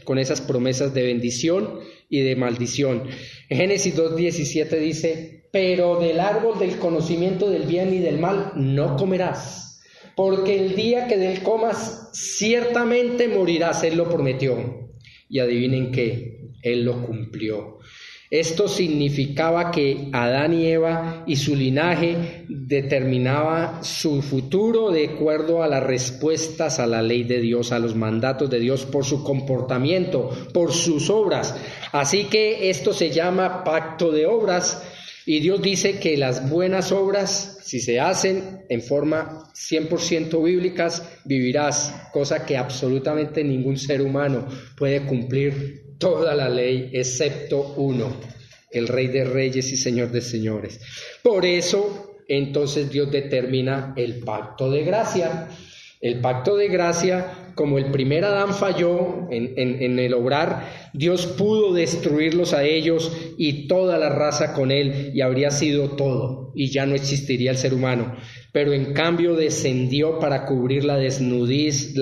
con esas promesas de bendición y de maldición. En Génesis 2:17 dice: pero del árbol del conocimiento del bien y del mal no comerás, porque el día que de él comas ciertamente morirás. Él lo prometió. Y adivinen qué, él lo cumplió. Esto significaba que Adán y Eva y su linaje determinaba su futuro de acuerdo a las respuestas a la ley de Dios, a los mandatos de Dios, por su comportamiento, por sus obras. Así que esto se llama pacto de obras, y Dios dice que las buenas obras, si se hacen en forma 100% bíblicas, vivirás, cosa que absolutamente ningún ser humano puede cumplir toda la ley excepto uno, el Rey de Reyes y Señor de Señores. Por eso, entonces Dios determina el pacto de gracia. El pacto de gracia, como el primer Adán falló en el obrar, Dios pudo destruirlos a ellos y toda la raza con él, y habría sido todo, y ya no existiría el ser humano. Pero en cambio descendió para cubrir la desnudez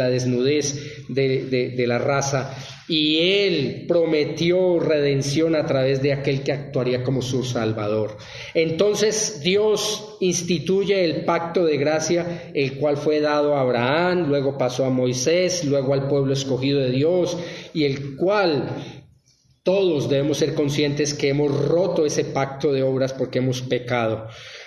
de la raza, y él prometió redención a través de aquel que actuaría como su Salvador. Entonces Dios instituye el pacto de gracia, el cual fue dado a Abraham, luego pasó a Moisés, luego al pueblo escogido de Dios, y el cual todos debemos ser conscientes que hemos roto ese pacto de obras porque hemos pecado.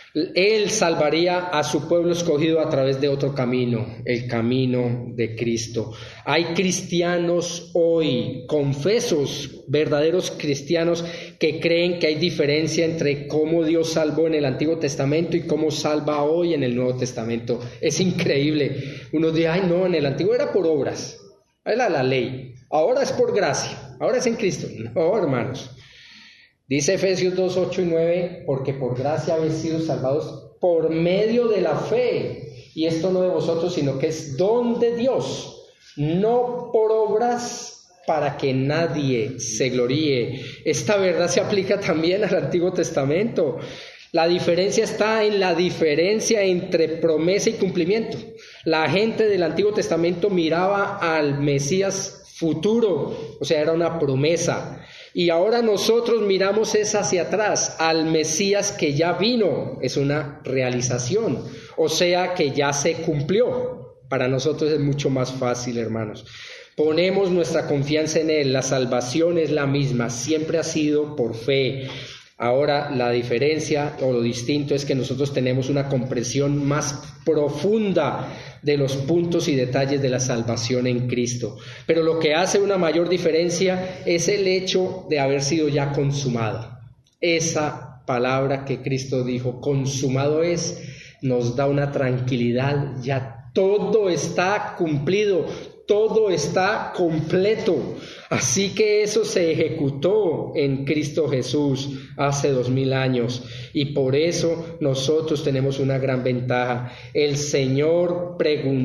Él salvaría a su pueblo escogido a través de otro camino, el camino de Cristo. Hay cristianos hoy, confesos, verdaderos cristianos, que creen que hay diferencia entre cómo Dios salvó en el Antiguo Testamento y cómo salva hoy en el Nuevo Testamento. Es increíble. Uno dice: ay no, en el Antiguo era por obras, era la ley, ahora es por gracia, ahora es en Cristo. No, hermanos. Dice Efesios 2, 8 y 9, porque por gracia habéis sido salvados por medio de la fe, y esto no de vosotros, sino que es don de Dios, no por obras, para que nadie se gloríe. Esta verdad se aplica también al Antiguo Testamento. La diferencia está en la diferencia entre promesa y cumplimiento. La gente del Antiguo Testamento miraba al Mesías futuro, o sea, era una promesa. Y ahora nosotros miramos es hacia atrás, al Mesías que ya vino, es una realización, o sea que ya se cumplió. Para nosotros es mucho más fácil, hermanos. Ponemos nuestra confianza en Él, la salvación es la misma, siempre ha sido por fe. Ahora la diferencia o lo distinto es que nosotros tenemos una comprensión más profunda de los puntos y detalles de la salvación en Cristo. Pero lo que hace una mayor diferencia es el hecho de haber sido ya consumado. Esa palabra que Cristo dijo, consumado es, nos da una tranquilidad, ya todo está cumplido, todo está completo. Así que eso se ejecutó en Cristo Jesús hace 2000 años, y por eso nosotros tenemos una gran ventaja. El Señor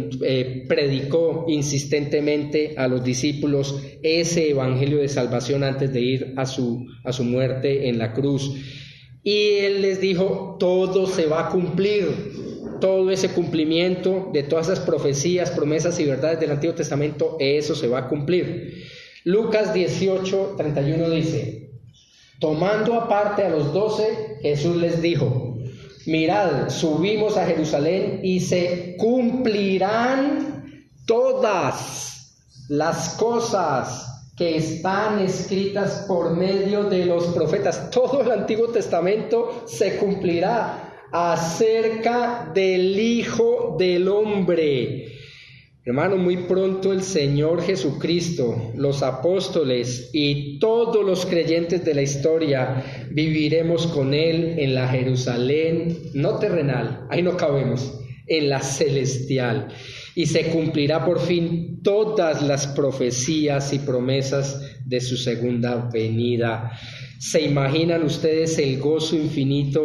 predicó insistentemente a los discípulos ese evangelio de salvación antes de ir a su muerte en la cruz, y Él les dijo: todo se va a cumplir. Todo ese cumplimiento de todas esas profecías, promesas y verdades del Antiguo Testamento, eso se va a cumplir. Lucas 18:31 dice: tomando aparte a los 12, Jesús les dijo: mirad, subimos a Jerusalén y se cumplirán todas las cosas que están escritas por medio de los profetas. Todo el Antiguo Testamento se cumplirá acerca del Hijo del Hombre. Hermano, muy pronto el Señor Jesucristo, los apóstoles y todos los creyentes de la historia viviremos con Él en la Jerusalén, no terrenal, ahí no cabemos, en la celestial. Y se cumplirá por fin todas las profecías y promesas de su segunda venida. ¿Se imaginan ustedes el gozo infinito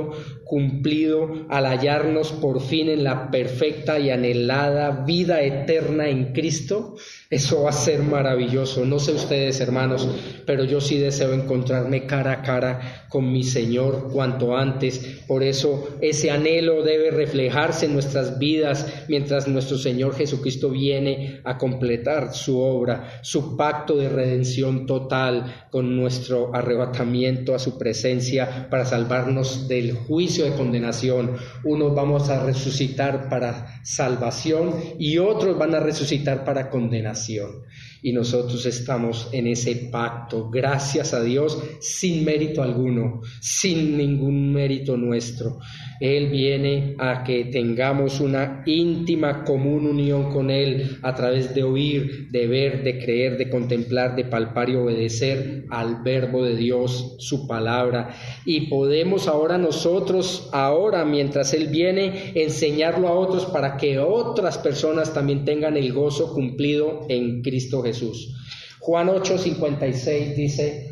cumplido al hallarnos por fin en la perfecta y anhelada vida eterna en Cristo, eso va a ser maravilloso. No sé ustedes, hermanos, pero yo sí deseo encontrarme cara a cara con mi Señor cuanto antes. Por eso ese anhelo debe reflejarse en nuestras vidas mientras nuestro Señor Jesucristo viene a completar su obra, su pacto de redención total con nuestro arrebatamiento a su presencia para salvarnos del juicio de condenación. Unos vamos a resucitar para salvación y otros van a resucitar para condenación. Y nosotros estamos en ese pacto, gracias a Dios, sin mérito alguno, sin ningún mérito nuestro. Él viene a que tengamos una íntima, común unión con Él a través de oír, de ver, de creer, de contemplar, de palpar y obedecer al verbo de Dios, su palabra. Y podemos ahora nosotros, mientras Él viene, enseñarlo a otros para que otras personas también tengan el gozo cumplido en Cristo Jesús. Juan 8:56 dice: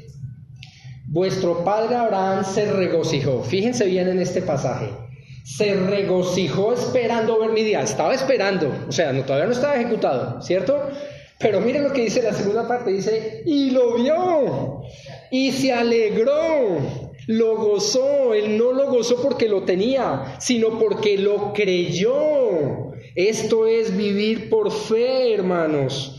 vuestro padre Abraham se regocijó. Fíjense bien en este pasaje. Se regocijó esperando ver mi día. Estaba esperando, o sea, todavía no estaba ejecutado, ¿cierto? Pero miren lo que dice la segunda parte, dice: y lo vio, y se alegró, lo gozó. Él no lo gozó porque lo tenía, sino porque lo creyó. Esto es vivir por fe, hermanos.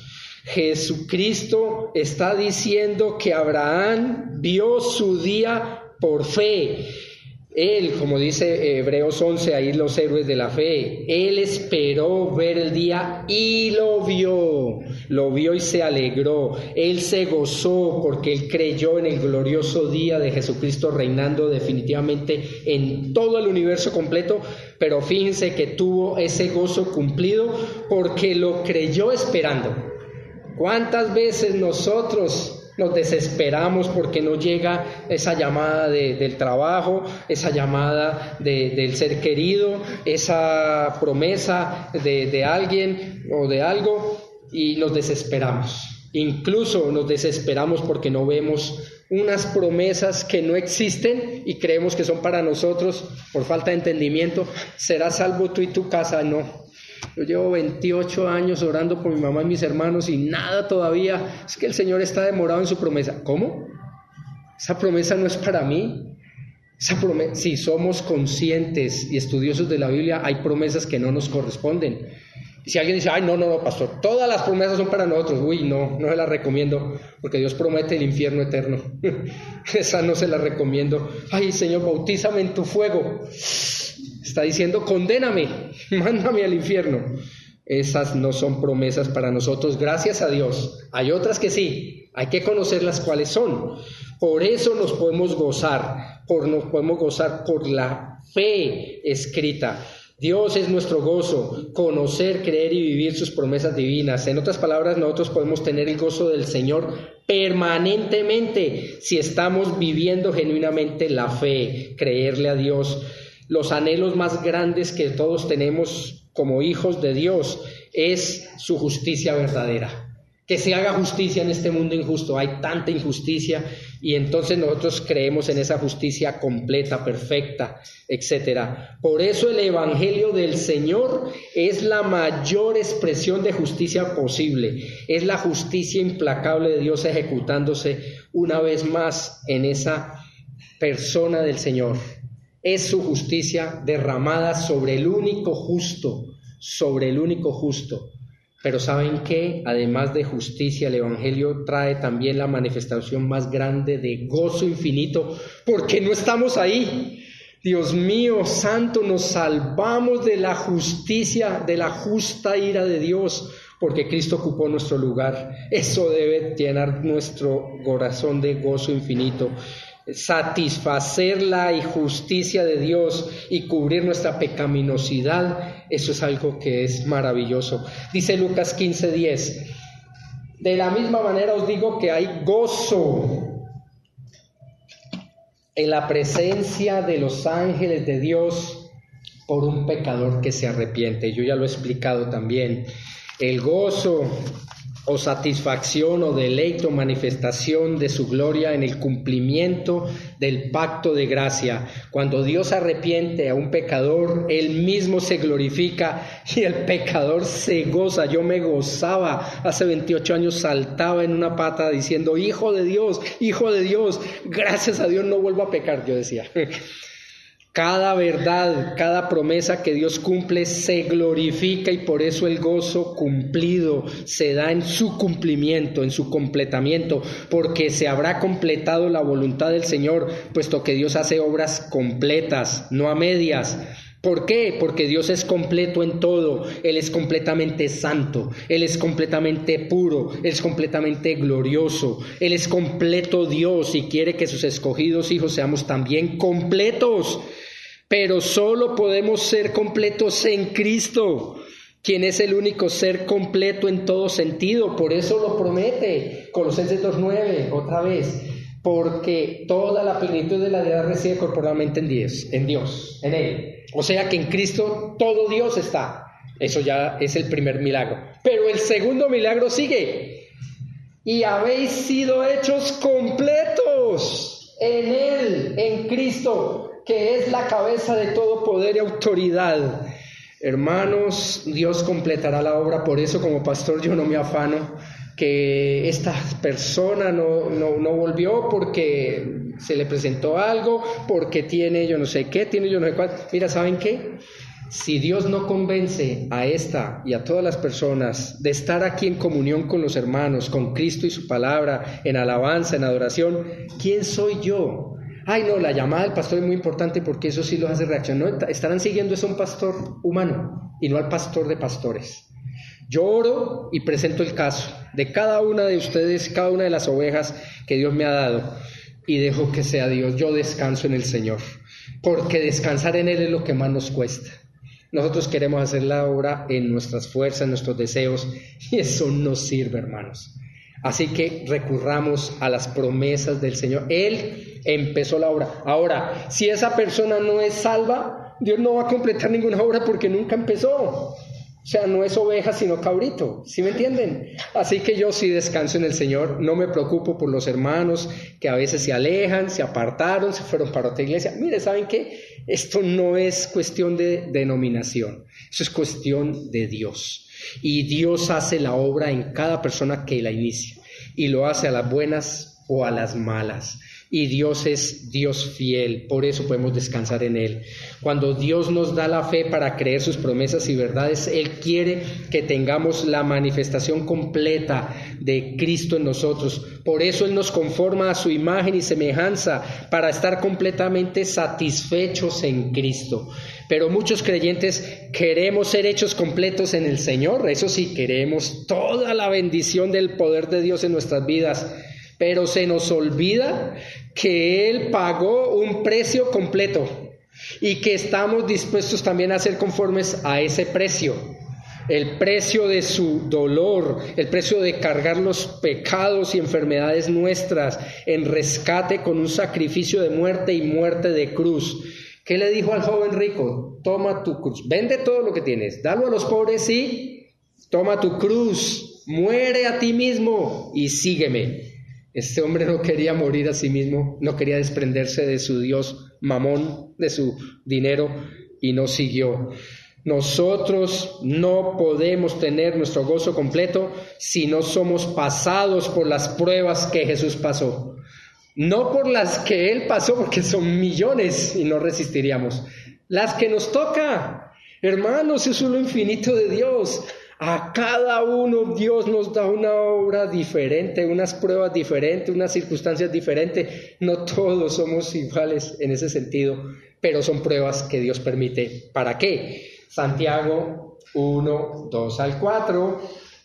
Jesucristo está diciendo que Abraham vio su día por fe. Él, como dice Hebreos 11, ahí los héroes de la fe, él esperó ver el día y lo vio y se alegró. Él se gozó porque él creyó en el glorioso día de Jesucristo reinando definitivamente en todo el universo completo, pero fíjense que tuvo ese gozo cumplido porque lo creyó esperando. ¿Cuántas veces nosotros nos desesperamos porque no llega esa llamada del trabajo, esa llamada del ser querido, esa promesa de alguien o de algo, y nos desesperamos? Incluso nos desesperamos porque no vemos unas promesas que no existen y creemos que son para nosotros por falta de entendimiento. ¿Serás salvo tú y tu casa? No. Yo llevo 28 años orando por mi mamá y mis hermanos y nada todavía. Es que el Señor está demorado en su promesa. ¿Cómo? Esa promesa no es para mí. Si somos conscientes y estudiosos de la Biblia, hay promesas que no nos corresponden. Y si alguien dice: ay, no, pastor, todas las promesas son para nosotros. Uy, no se las recomiendo, porque Dios promete el infierno eterno. Esa no se la recomiendo. Ay, Señor, bautízame en tu fuego. Está diciendo: condéname, mándame al infierno. Esas no son promesas para nosotros, gracias a Dios. Hay otras que sí, hay que conocerlas cuáles son. Por eso nos podemos gozar por la fe escrita. Dios es nuestro gozo, conocer, creer y vivir sus promesas divinas. En otras palabras, nosotros podemos tener el gozo del Señor permanentemente si estamos viviendo genuinamente la fe, creerle a Dios. Los anhelos más grandes que todos tenemos como hijos de Dios es su justicia verdadera. Que se haga justicia en este mundo injusto. Hay tanta injusticia y entonces nosotros creemos en esa justicia completa, perfecta, etc. Por eso el Evangelio del Señor es la mayor expresión de justicia posible. Es la justicia implacable de Dios ejecutándose una vez más en esa persona del Señor. Es su justicia derramada sobre el único justo, Pero ¿saben qué? Además de justicia, el Evangelio trae también la manifestación más grande de gozo infinito, porque no estamos ahí. Dios mío, santo, nos salvamos de la justicia, de la justa ira de Dios, porque Cristo ocupó nuestro lugar. Eso debe llenar nuestro corazón de gozo infinito. Satisfacer la injusticia de Dios y cubrir nuestra pecaminosidad, eso es algo que es maravilloso. Dice Lucas 15:10: de la misma manera os digo que hay gozo en la presencia de los ángeles de Dios por un pecador que se arrepiente. Yo ya lo he explicado también. El gozo o satisfacción o deleite o manifestación de su gloria en el cumplimiento del pacto de gracia. Cuando Dios arrepiente a un pecador, Él mismo se glorifica y el pecador se goza. Yo me gozaba, hace 28 años saltaba en una pata diciendo, Hijo de Dios, gracias a Dios no vuelvo a pecar, yo decía. Cada verdad, cada promesa que Dios cumple se glorifica y por eso el gozo cumplido se da en su cumplimiento, en su completamiento, porque se habrá completado la voluntad del Señor, puesto que Dios hace obras completas, no a medias. ¿Por qué? Porque Dios es completo en todo, Él es completamente santo, Él es completamente puro, Él es completamente glorioso, Él es completo Dios y quiere que sus escogidos hijos seamos también completos. Pero solo podemos ser completos en Cristo, quien es el único ser completo en todo sentido. Por eso lo promete Colosenses 2:9, otra vez, porque toda la plenitud de la deidad reside corporalmente en Dios, en Él. O sea que en Cristo todo Dios está. Eso ya es el primer milagro. Pero el segundo milagro sigue. Y habéis sido hechos completos en Él, en Cristo, que es la cabeza de todo poder y autoridad. Hermanos, Dios completará la obra. Por eso como pastor yo no me afano que esta persona no volvió porque se le presentó algo, porque tiene yo no sé qué, tiene yo no sé cuál. Mira, ¿saben qué? Si Dios no convence a esta y a todas las personas de estar aquí en comunión con los hermanos, con Cristo y su palabra, en alabanza, en adoración, ¿quién soy yo? Ay, no, la llamada del pastor es muy importante porque eso sí los hace reaccionar. No, estarán siguiendo a un pastor humano y no al pastor de pastores. Yo oro y presento el caso de cada una de ustedes, cada una de las ovejas que Dios me ha dado y dejo que sea Dios. Yo descanso en el Señor, porque descansar en Él es lo que más nos cuesta. Nosotros queremos hacer la obra en nuestras fuerzas, en nuestros deseos, y eso no sirve, hermanos. Así que recurramos a las promesas del Señor. Él empezó la obra. Ahora, si esa persona no es salva, Dios no va a completar ninguna obra porque nunca empezó. O sea, no es oveja sino cabrito, ¿sí me entienden? Así que yo sí descanso en el Señor, no me preocupo por los hermanos que a veces se alejan, se apartaron, se fueron para otra iglesia. Mire, ¿saben qué? Esto no es cuestión de denominación, eso es cuestión de Dios. Y Dios hace la obra en cada persona que la inicia, y lo hace a las buenas o a las malas. Y Dios es Dios fiel, por eso podemos descansar en Él. Cuando Dios nos da la fe para creer sus promesas y verdades, Él quiere que tengamos la manifestación completa de Cristo en nosotros. Por eso Él nos conforma a su imagen y semejanza, para estar completamente satisfechos en Cristo. Pero muchos creyentes queremos ser hechos completos en el Señor. Eso sí, queremos toda la bendición del poder de Dios en nuestras vidas. Pero se nos olvida que Él pagó un precio completo y que estamos dispuestos también a ser conformes a ese precio. El precio de su dolor, el precio de cargar los pecados y enfermedades nuestras en rescate con un sacrificio de muerte y muerte de cruz. ¿Qué le dijo al joven rico? Toma tu cruz, vende todo lo que tienes, dalo a los pobres y toma tu cruz, muere a ti mismo y sígueme. Este hombre no quería morir a sí mismo, no quería desprenderse de su Dios Mamón, de su dinero, y no siguió. Nosotros no podemos tener nuestro gozo completo si no somos pasados por las pruebas que Jesús pasó. No por las que Él pasó, porque son millones y no resistiríamos. Las que nos toca, hermanos, eso es lo infinito de Dios. A cada uno Dios nos da una obra diferente, unas pruebas diferentes, unas circunstancias diferentes. No todos somos iguales en ese sentido, pero son pruebas que Dios permite. ¿Para qué? Santiago 1, 2 al 4.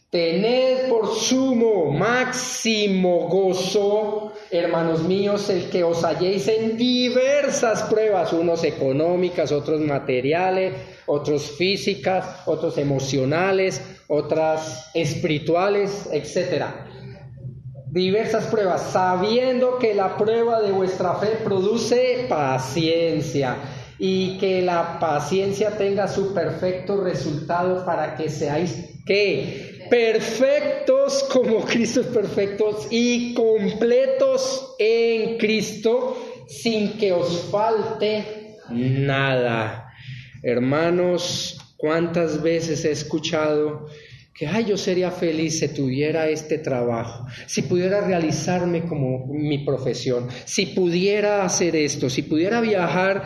Tened por sumo, máximo gozo, hermanos míos, el que os halléis en diversas pruebas, unos económicas, otros materiales, otros físicas, otros emocionales, otras espirituales, etc. Diversas pruebas, sabiendo que la prueba de vuestra fe produce paciencia, y que la paciencia tenga su perfecto resultado para que seáis, ¿qué? perfectos como Cristo es perfecto y completos en Cristo, sin que os falte nada. Hermanos, ¿cuántas veces he escuchado que yo sería feliz si tuviera este trabajo, si pudiera realizarme como mi profesión, si pudiera hacer esto, si pudiera viajar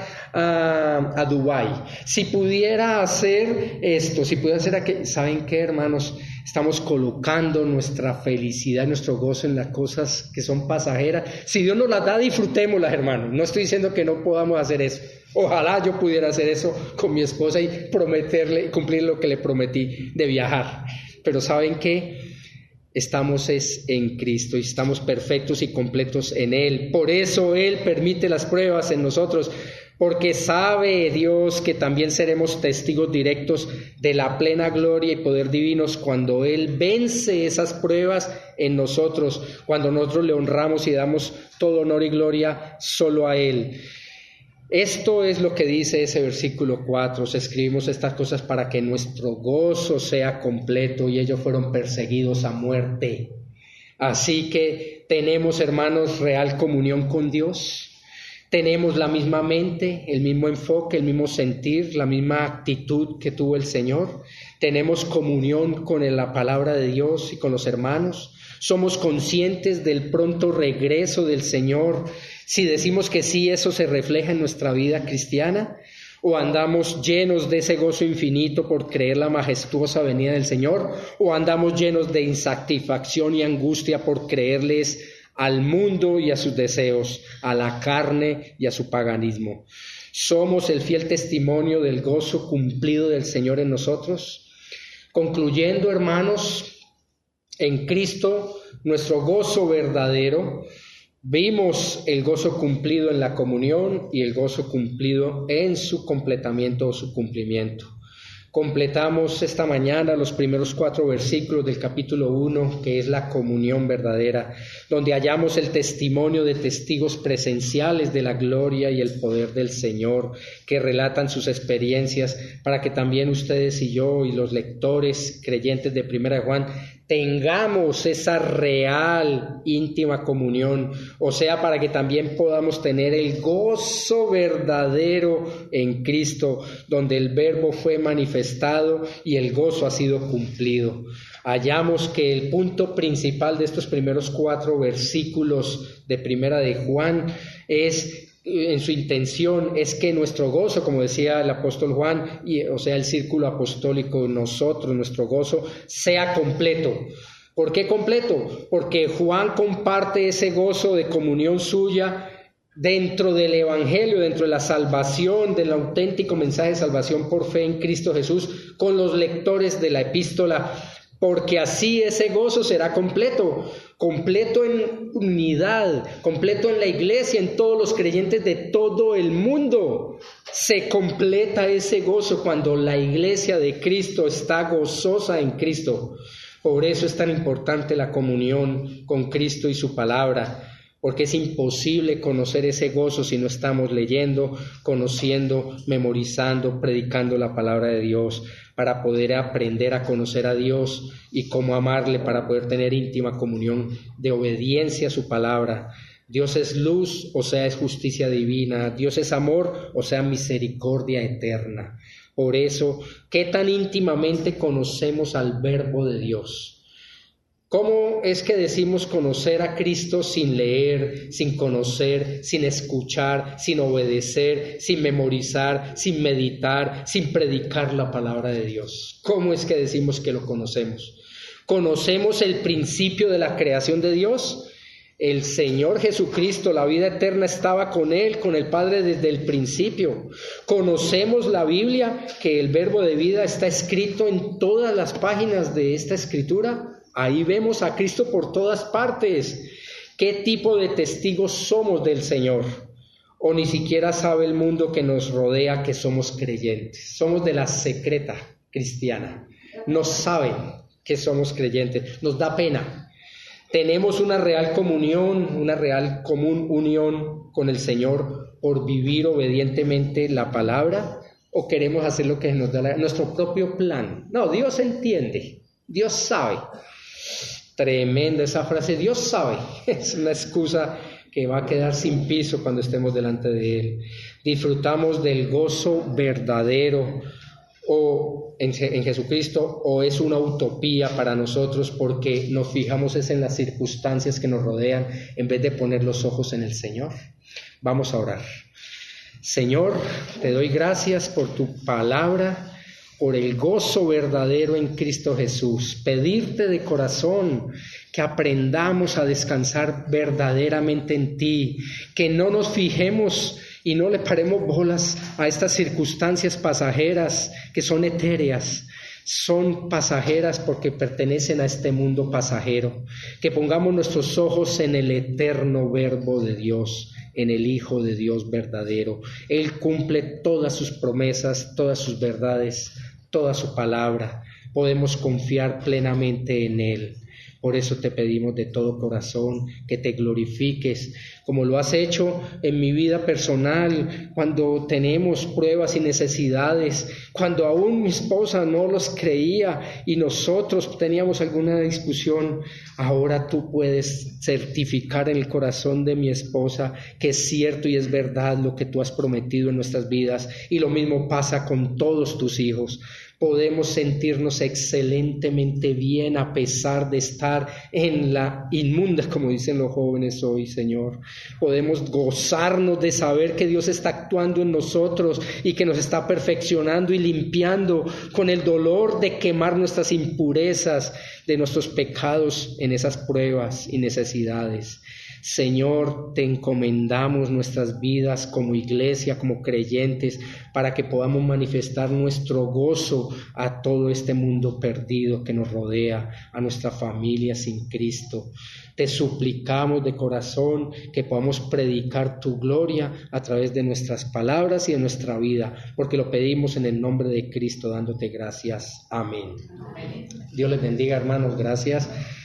a Dubái, si pudiera hacer esto, si pudiera hacer aquello? ¿Saben qué, hermanos? Estamos colocando nuestra felicidad, nuestro gozo en las cosas que son pasajeras. Si Dios nos las da, disfrutémoslas, hermanos. No estoy diciendo que no podamos hacer eso. Ojalá yo pudiera hacer eso con mi esposa y prometerle, cumplir lo que le prometí de viajar. Pero ¿saben qué? Estamos en Cristo y estamos perfectos y completos en Él. Por eso Él permite las pruebas en nosotros, porque sabe Dios que también seremos testigos directos de la plena gloria y poder divinos cuando Él vence esas pruebas en nosotros, cuando nosotros le honramos y damos todo honor y gloria solo a Él. Esto es lo que dice ese versículo 4. Escribimos estas cosas para que nuestro gozo sea completo, y ellos fueron perseguidos a muerte. Así que tenemos, hermanos, real comunión con Dios. Tenemos la misma mente, el mismo enfoque, el mismo sentir, la misma actitud que tuvo el Señor. Tenemos comunión con la palabra de Dios y con los hermanos. Somos conscientes del pronto regreso del Señor. Si decimos que sí, eso se refleja en nuestra vida cristiana, o andamos llenos de ese gozo infinito por creer la majestuosa venida del Señor, o andamos llenos de insatisfacción y angustia por creerles al mundo y a sus deseos, a la carne y a su paganismo. ¿Somos el fiel testimonio del gozo cumplido del Señor en nosotros? Concluyendo, hermanos, en Cristo, nuestro gozo verdadero, vimos el gozo cumplido en la comunión y el gozo cumplido en su completamiento o su cumplimiento. Completamos esta mañana los primeros 4 versículos del capítulo 1, que es la comunión verdadera, donde hallamos el testimonio de testigos presenciales de la gloria y el poder del Señor, que relatan sus experiencias para que también ustedes y yo y los lectores creyentes de Primera de Juan tengamos esa real, íntima comunión, o sea, para que también podamos tener el gozo verdadero en Cristo, donde el Verbo fue manifestado y el gozo ha sido cumplido. Hallamos que el punto principal de estos primeros 4 versículos de Primera de Juan en su intención es que nuestro gozo, como decía el apóstol Juan, o sea, el círculo apostólico, nosotros, nuestro gozo, sea completo. ¿Por qué completo? Porque Juan comparte ese gozo de comunión suya dentro del Evangelio, dentro de la salvación, del auténtico mensaje de salvación por fe en Cristo Jesús, con los lectores de la epístola, porque así ese gozo será completo en unidad, completo en la iglesia, en todos los creyentes de todo el mundo. Se completa ese gozo cuando la iglesia de Cristo está gozosa en Cristo. Por eso es tan importante la comunión con Cristo y su palabra, porque es imposible conocer ese gozo si no estamos leyendo, conociendo, memorizando, predicando la palabra de Dios, para poder aprender a conocer a Dios y cómo amarle, para poder tener íntima comunión de obediencia a su palabra. Dios es luz, o sea, es justicia divina. Dios es amor, o sea, misericordia eterna. Por eso, ¿qué tan íntimamente conocemos al Verbo de Dios? ¿Cómo es que decimos conocer a Cristo sin leer, sin conocer, sin escuchar, sin obedecer, sin memorizar, sin meditar, sin predicar la palabra de Dios? ¿Cómo es que decimos que lo conocemos? ¿Conocemos el principio de la creación de Dios? El Señor Jesucristo, la vida eterna, estaba con Él, con el Padre desde el principio. Conocemos la Biblia, que el verbo de vida está escrito en todas las páginas de esta escritura. Ahí vemos a Cristo por todas partes. ¿Qué tipo de testigos somos del Señor? ¿O ni siquiera sabe el mundo que nos rodea que somos creyentes? Somos de la secreta cristiana. No saben que somos creyentes. Nos da pena. Tenemos una real comunión, una real común unión con el Señor por vivir obedientemente la palabra, o queremos hacer lo que nos da nuestro propio plan. No, Dios entiende. Dios sabe. Tremenda esa frase, Dios sabe. Es una excusa que va a quedar sin piso cuando estemos delante de Él. Disfrutamos del gozo verdadero o en Jesucristo, o es una utopía para nosotros porque nos fijamos es en las circunstancias que nos rodean en vez de poner los ojos en el Señor. Vamos a orar. Señor, te doy gracias por tu palabra, por el gozo verdadero en Cristo Jesús. Pedirte de corazón que aprendamos a descansar verdaderamente en ti, que no nos fijemos y no le paremos bolas a estas circunstancias pasajeras que son etéreas. Son pasajeras porque pertenecen a este mundo pasajero. Que pongamos nuestros ojos en el eterno Verbo de Dios, en el Hijo de Dios verdadero. Él cumple todas sus promesas, todas sus verdades, toda su palabra. Podemos confiar plenamente en Él. Por eso te pedimos de todo corazón que te glorifiques, como lo has hecho en mi vida personal, cuando tenemos pruebas y necesidades, cuando aún mi esposa no los creía y nosotros teníamos alguna discusión. Ahora tú puedes certificar en el corazón de mi esposa que es cierto y es verdad lo que tú has prometido en nuestras vidas, y lo mismo pasa con todos tus hijos. Podemos sentirnos excelentemente bien a pesar de estar en la inmunda, como dicen los jóvenes hoy, Señor. Podemos gozarnos de saber que Dios está actuando en nosotros y que nos está perfeccionando y limpiando con el dolor de quemar nuestras impurezas, de nuestros pecados en esas pruebas y necesidades. Señor, te encomendamos nuestras vidas como iglesia, como creyentes, para que podamos manifestar nuestro gozo a todo este mundo perdido que nos rodea, a nuestra familia sin Cristo. Te suplicamos de corazón que podamos predicar tu gloria a través de nuestras palabras y de nuestra vida, porque lo pedimos en el nombre de Cristo, dándote gracias. Amén. Dios les bendiga, hermanos. Gracias.